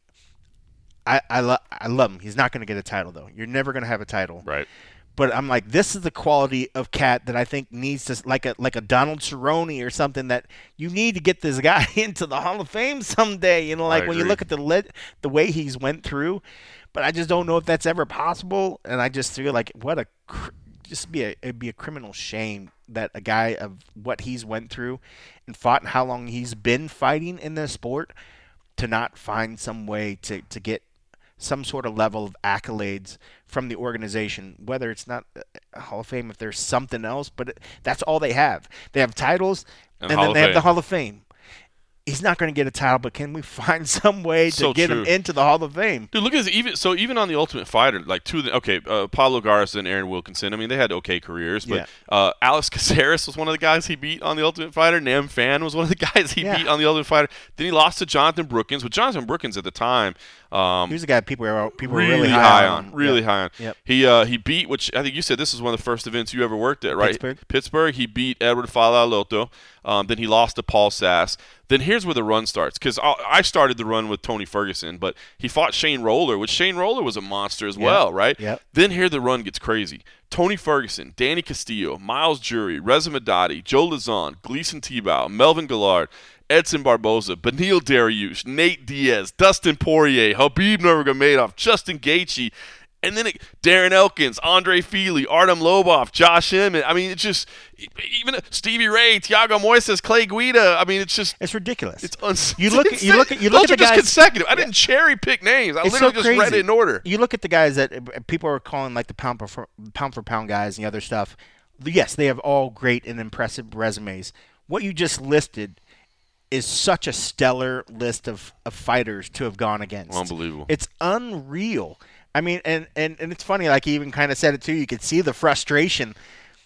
I I, lo- I love him. He's not going to get a title, though. You're never going to have a title. Right. But I'm like, this is the quality of cat that I think needs to, like a like a Donald Cerrone or something, that you need to get this guy into the Hall of Fame someday. You know, like I when you agree. look at the lit, the way he's went through. But I just don't know if that's ever possible. And I just feel like what a cr- just be a it'd be a criminal shame that a guy of what he's went through and fought and how long he's been fighting in this sport to not find some way to to get some sort of level of accolades from the organization, whether it's not a Hall of Fame, if there's something else, but it, that's all they have. They have titles, And and, Hall then of they have the Fame. Hall of Fame. He's not going to get a title, but can we find some way to So get true. him into the Hall of Fame? Dude, look at this. Even so, even on the Ultimate Fighter, like two. Of the, okay, uh, Pablo Garza and Aaron Wilkinson. I mean, they had okay careers, but Yeah. uh, Alex Caceres was one of the guys he beat on the Ultimate Fighter. Nam Fan was one of the guys he Yeah. beat on the Ultimate Fighter. Then he lost to Jonathan Brookins. But Jonathan Brookins at the time, um, He was a guy people were people really, were really high, on. on, really Yep. high on. Yep. He uh, he beat, which I think you said this is one of the first events you ever worked at, right? Pittsburgh. Pittsburgh. He beat Edward Falalotto. Um, then he lost to Paul Sass. Then here's where the run starts, because I, I started the run with Tony Ferguson, but he fought Shane Roller, which Shane Roller was a monster as Yep. well, right? Yep. Then here the run gets crazy. Tony Ferguson, Danny Castillo, Miles Jury, Reza Madadi, Joe Lazon, Gleason Tebow, Melvin Gillard, Edson Barboza, Benil Dariush, Nate Diaz, Dustin Poirier, Habib Nurmagomedov, Justin Gaethje, and then it, Darren Elkins, Andre Feely, Artem Lobov, Josh Emmett. I mean, it's just even Stevie Ray, Thiago Moises, Clay Guida. I mean, it's just It's ridiculous. it's uns- You look at- you look at- you Those look at are the just guys- consecutive. I didn't cherry pick names. I It's literally so just read crazy. it in order. You look at the guys that uh, people are calling like the pound for pound for pound guys and the other stuff. Yes, they have all great and impressive resumes. What you just listed is such a stellar list of, of fighters to have gone against. Unbelievable. It's unreal. I mean, and, and, and it's funny, like he even kind of said it too. You could see the frustration.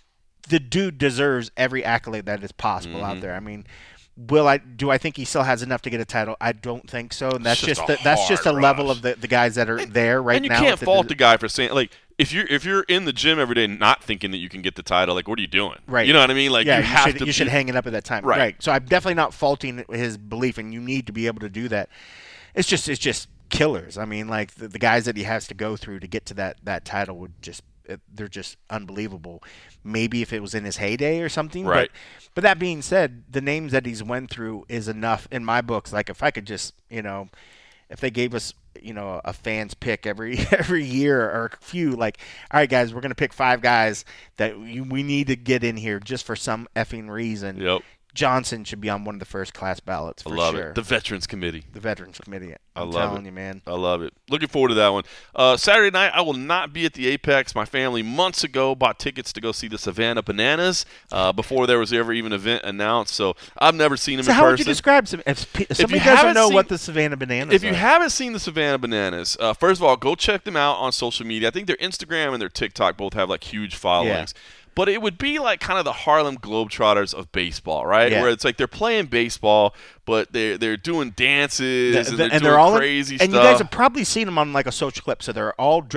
The dude deserves every accolade that is possible Mm-hmm. out there. I mean, will I do I think he still has enough to get a title? I don't think so. And that's It's just, just the, a that's just a hard level rush. of the, the guys that are there right and you now. can't at the- fault the guy for saying, like, if you're if you're in the gym every day not thinking that you can get the title, like, what are you doing? Right. You know what I mean? Like, yeah, you have should, to. you be, should hang it up at that time. Right. So I'm definitely not faulting his belief, and you need to be able to do that. It's just it's just killers. I mean, like the, the guys that he has to go through to get to that, that title would just they're just unbelievable. Maybe if it was in his heyday or something. Right. But, but that being said, the names that he's went through is enough in my books. Like if I could just, you know, if they gave us, you know, a fan's pick every every year or a few, like, all right, guys, we're going to pick five guys that you, we need to get in here just for some effing reason. Yep. Johnson should be on one of the first class ballots for I love sure. it. The Veterans Committee. The Veterans Committee. I I'm love telling it. you, man. I love it. Looking forward to that one. Uh, Saturday night, I will not be at the Apex. My family months ago bought tickets to go see the Savannah Bananas uh, before there was ever even an event announced. So I've never seen them So in how person. would you describe some? If, pe- if somebody you doesn't haven't know seen- what the Savannah Bananas If you are, haven't seen the Savannah Bananas, uh, first of all, go check them out on social media. I think their Instagram and their TikTok both have like huge followings. But it would be like kind of the Harlem Globetrotters of baseball, right? Yeah. Where it's like they're playing baseball, but they're they're doing dances The- and the- they're and doing they're all in- crazy and stuff. you guys have probably seen them on like a social clip. So they're all dressed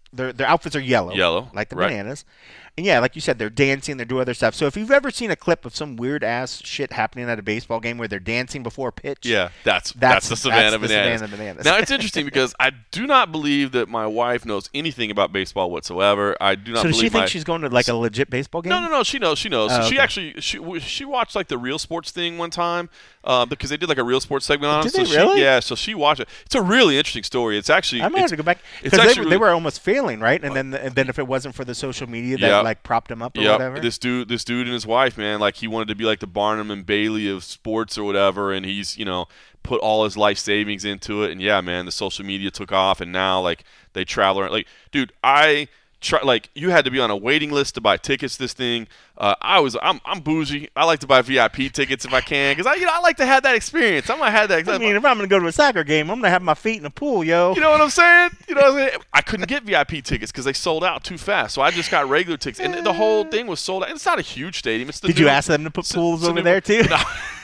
their their outfits are yellow, Yellow, like the right. bananas. And yeah, like you said, they're dancing, they're doing other stuff. So if you've ever seen a clip of some weird ass shit happening at a baseball game where they're dancing before a pitch, Yeah, that's That's- that's, the Savannah that's the Bananas. Savannah Bananas. Now it's interesting because I do not believe that my wife knows anything about baseball whatsoever. I do not so does believe she think my, she's going to like a legit baseball game? No, no, no. She knows. She knows. Oh, She okay. actually she she watched like the Real Sports thing one time uh, because they did like a Real Sports segment on it. Did so they she, really? Yeah. So she watched it. It's a really interesting story. It's actually. I might it's, have to go back it's because they, actually were- they really- were almost failing, right? And then and then if it wasn't for the social media that Yeah. like propped them up or Yep. whatever. This dude, this dude and his wife, man, like he wanted to be like the Barnum and Bailey of sports or whatever, and he's, you know, put all his life savings into it. And yeah, man, the social media took off, and now like they travel around. Like, dude, I try. Like, you had to be on a waiting list to buy tickets. To this thing, uh, I was, I'm, I'm bougie. I like to buy V I P tickets if I can, because I, you know, I like to have that experience. I'm gonna have that. I mean, if I'm going to go to a soccer game, I'm going to have my feet in the pool, yo. You know what I'm saying? You know what I'm saying? I couldn't get V I P tickets because they sold out too fast. So I just got regular tickets. And the whole thing was sold out. And it's not a huge stadium. It's the Did new, you ask them to put it's- pools it's the over new- there too? No.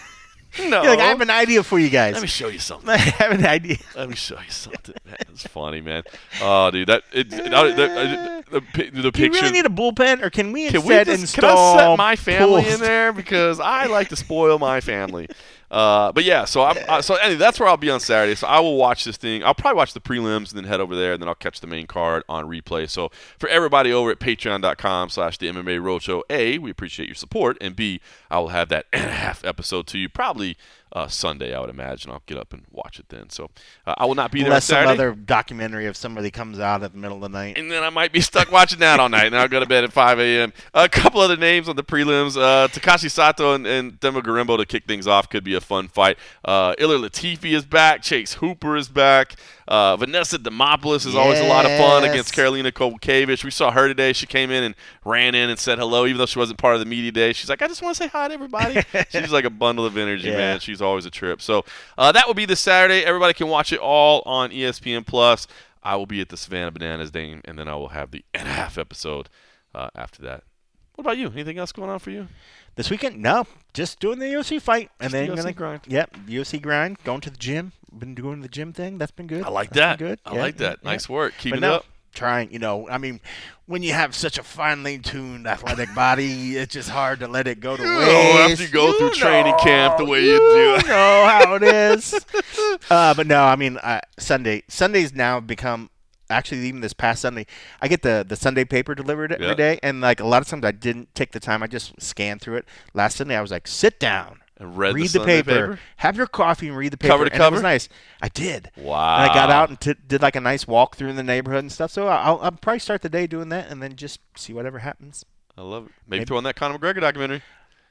No. You're like, I have an idea for you guys. Let me show you something. I have an idea. Let me show you something. Man, that's funny, man. Oh, dude, that it, it, the, the, the, pi- the Do you picture. really need a bullpen, or can we Can we instead just, can install I set my family pools? in there because I like to spoil my family. Uh, but yeah, so I'm uh, so anyway, that's where I'll be on Saturday. So I will watch this thing. I'll probably watch the prelims and then head over there, and then I'll catch the main card on replay. So for everybody over at patreon dot com slash the M M A Roadshow, A, we appreciate your support, and B, I will have that and a half episode to you probably uh, Sunday, I would imagine. I'll get up and watch it then. So uh, I will not be there on Unless some Saturday. other documentary of somebody comes out at the middle of the night. And then I might be stuck watching that all night, and I'll go to bed at five a.m. A couple other names on the prelims. Uh, Takashi Sato and, and Demo Garimbo to kick things off could be a fun fight. Uh, Ilir Latifi is back. Chase Hooper is back. Uh, Vanessa Demopoulos is always a lot of fun Yes. against Karolina Kowalkiewicz. We saw her today. She came in and ran in and said hello, even though she wasn't part of the media day. She's like, I just want to say hi to everybody. She's like a bundle of energy, Yeah. man. She's always a trip. So uh, that will be this Saturday. Everybody can watch it all on E S P N Plus. I will be at the Savannah Bananas game, and then I will have the and a half episode uh, after that. What about you? Anything else going on for you? This weekend, no, just doing the U F C fight, and Just then the U F C gonna grind. Yep, U F C grind. Going to the gym. Been doing the gym thing. That's been good. I like That's that. been good. I Yeah, like that. yeah. Nice work. Keep But it no, up. trying. You know, I mean, when you have such a finely tuned athletic body, it's just hard to let it go to You waste. know, after you go through training camp the way you do. You know how it is. uh, but no, I mean, uh, Sunday. Sundays now become. Actually, even this past Sunday, I get the, the Sunday paper delivered every Yeah. day, and like a lot of times I didn't take the time. I just scanned through it. Last Sunday, I was like, sit down, And read, read the, the, Sunday paper, have your coffee, and read the paper. Cover to and cover? It was nice. I did. Wow. And I got out and t- did like a nice walk through in the neighborhood and stuff. So I'll, I'll probably start the day doing that, and then just see whatever happens. I love it. Maybe, Maybe- throw in that Conor McGregor documentary.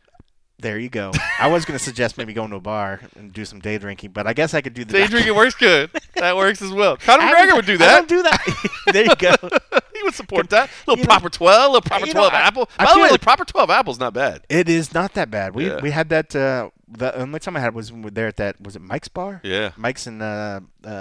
There you go. I was going to suggest maybe going to a bar and do some day drinking, but I guess I could do the Day doc- drinking works good. That works as well. Conor I McGregor don't- would do I that. don't do that. There you go. He would support that. little you know- proper twelve, little proper you know, twelve I- apple. I By the feel way, the like- proper twelve apple's not bad. It is not that bad. We Yeah. we had that. Uh, the only time I had was when we were there at that. Was it Mike's bar? Yeah. Mike's in uh,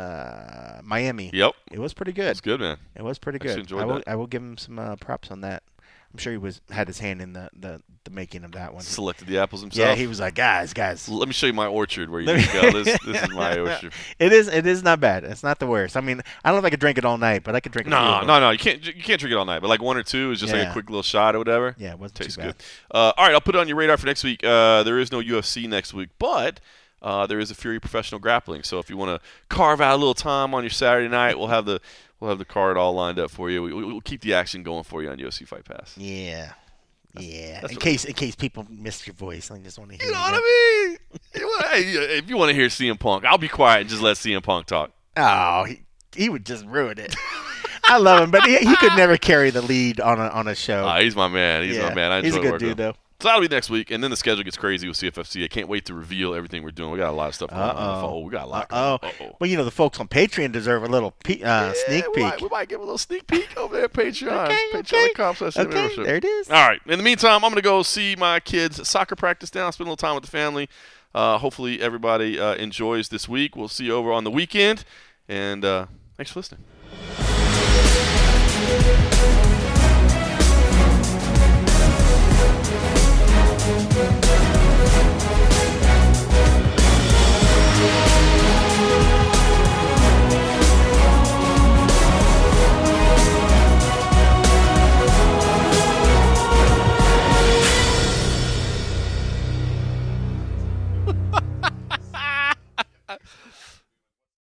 uh, Miami. Yep. It was pretty good. It's good, man. It was pretty Actually good. enjoyed I will that. I will give him some uh, props on that. I'm sure he was had his hand in the, the, the making of that one. Selected the apples himself. Yeah, he was like, guys, guys. Let me show you my orchard where you Let me- can go. This, this is my orchard. It is it is not bad. It's not the worst. I mean, I don't know if I could drink it all night, but I could drink. a few No, of them. no, no. You can't. You can't drink it all night. But like one or two is just like a Yeah. quick little shot or whatever. Yeah, it wasn't Tastes too bad. good. Uh, all right, I'll put it on your radar for next week. Uh, there is no U F C next week, but uh, there is a Fury Professional Grappling. So if you want to carve out a little time on your Saturday night, we'll have the we'll have the card all lined up for you. We, we, we'll keep the action going for you on U F C Fight Pass. Yeah. Yeah. that's in what- case in case people missed your voice, I just want to hear You know you what go. I mean? You wanna- hey, if you want to hear C M Punk, I'll be quiet and just let C M Punk talk. Oh, he, he would just ruin it. I love him, but he, he could never carry the lead on a on a show. Uh, he's my man. He's Yeah, my man. I enjoy he's a good working dude, with him. though. So that'll be next week, and then the schedule gets crazy with C F F C. I can't wait to reveal everything we're doing. We got a lot of stuff going on. Uh-oh. Oh, we got a lot. Oh, Going on. Uh-oh. well, you know the folks on Patreon deserve a little pe- uh, Yeah, sneak we peek. Might, we might give a little sneak peek over there at Patreon. Okay, Patreon okay. dot com slash Okay, there it is. All right. In the meantime, I'm going to go see my kids' soccer practice now, spend a little time with the family. Uh, hopefully everybody uh, enjoys this week. We'll see you over on the weekend, and uh, thanks for listening.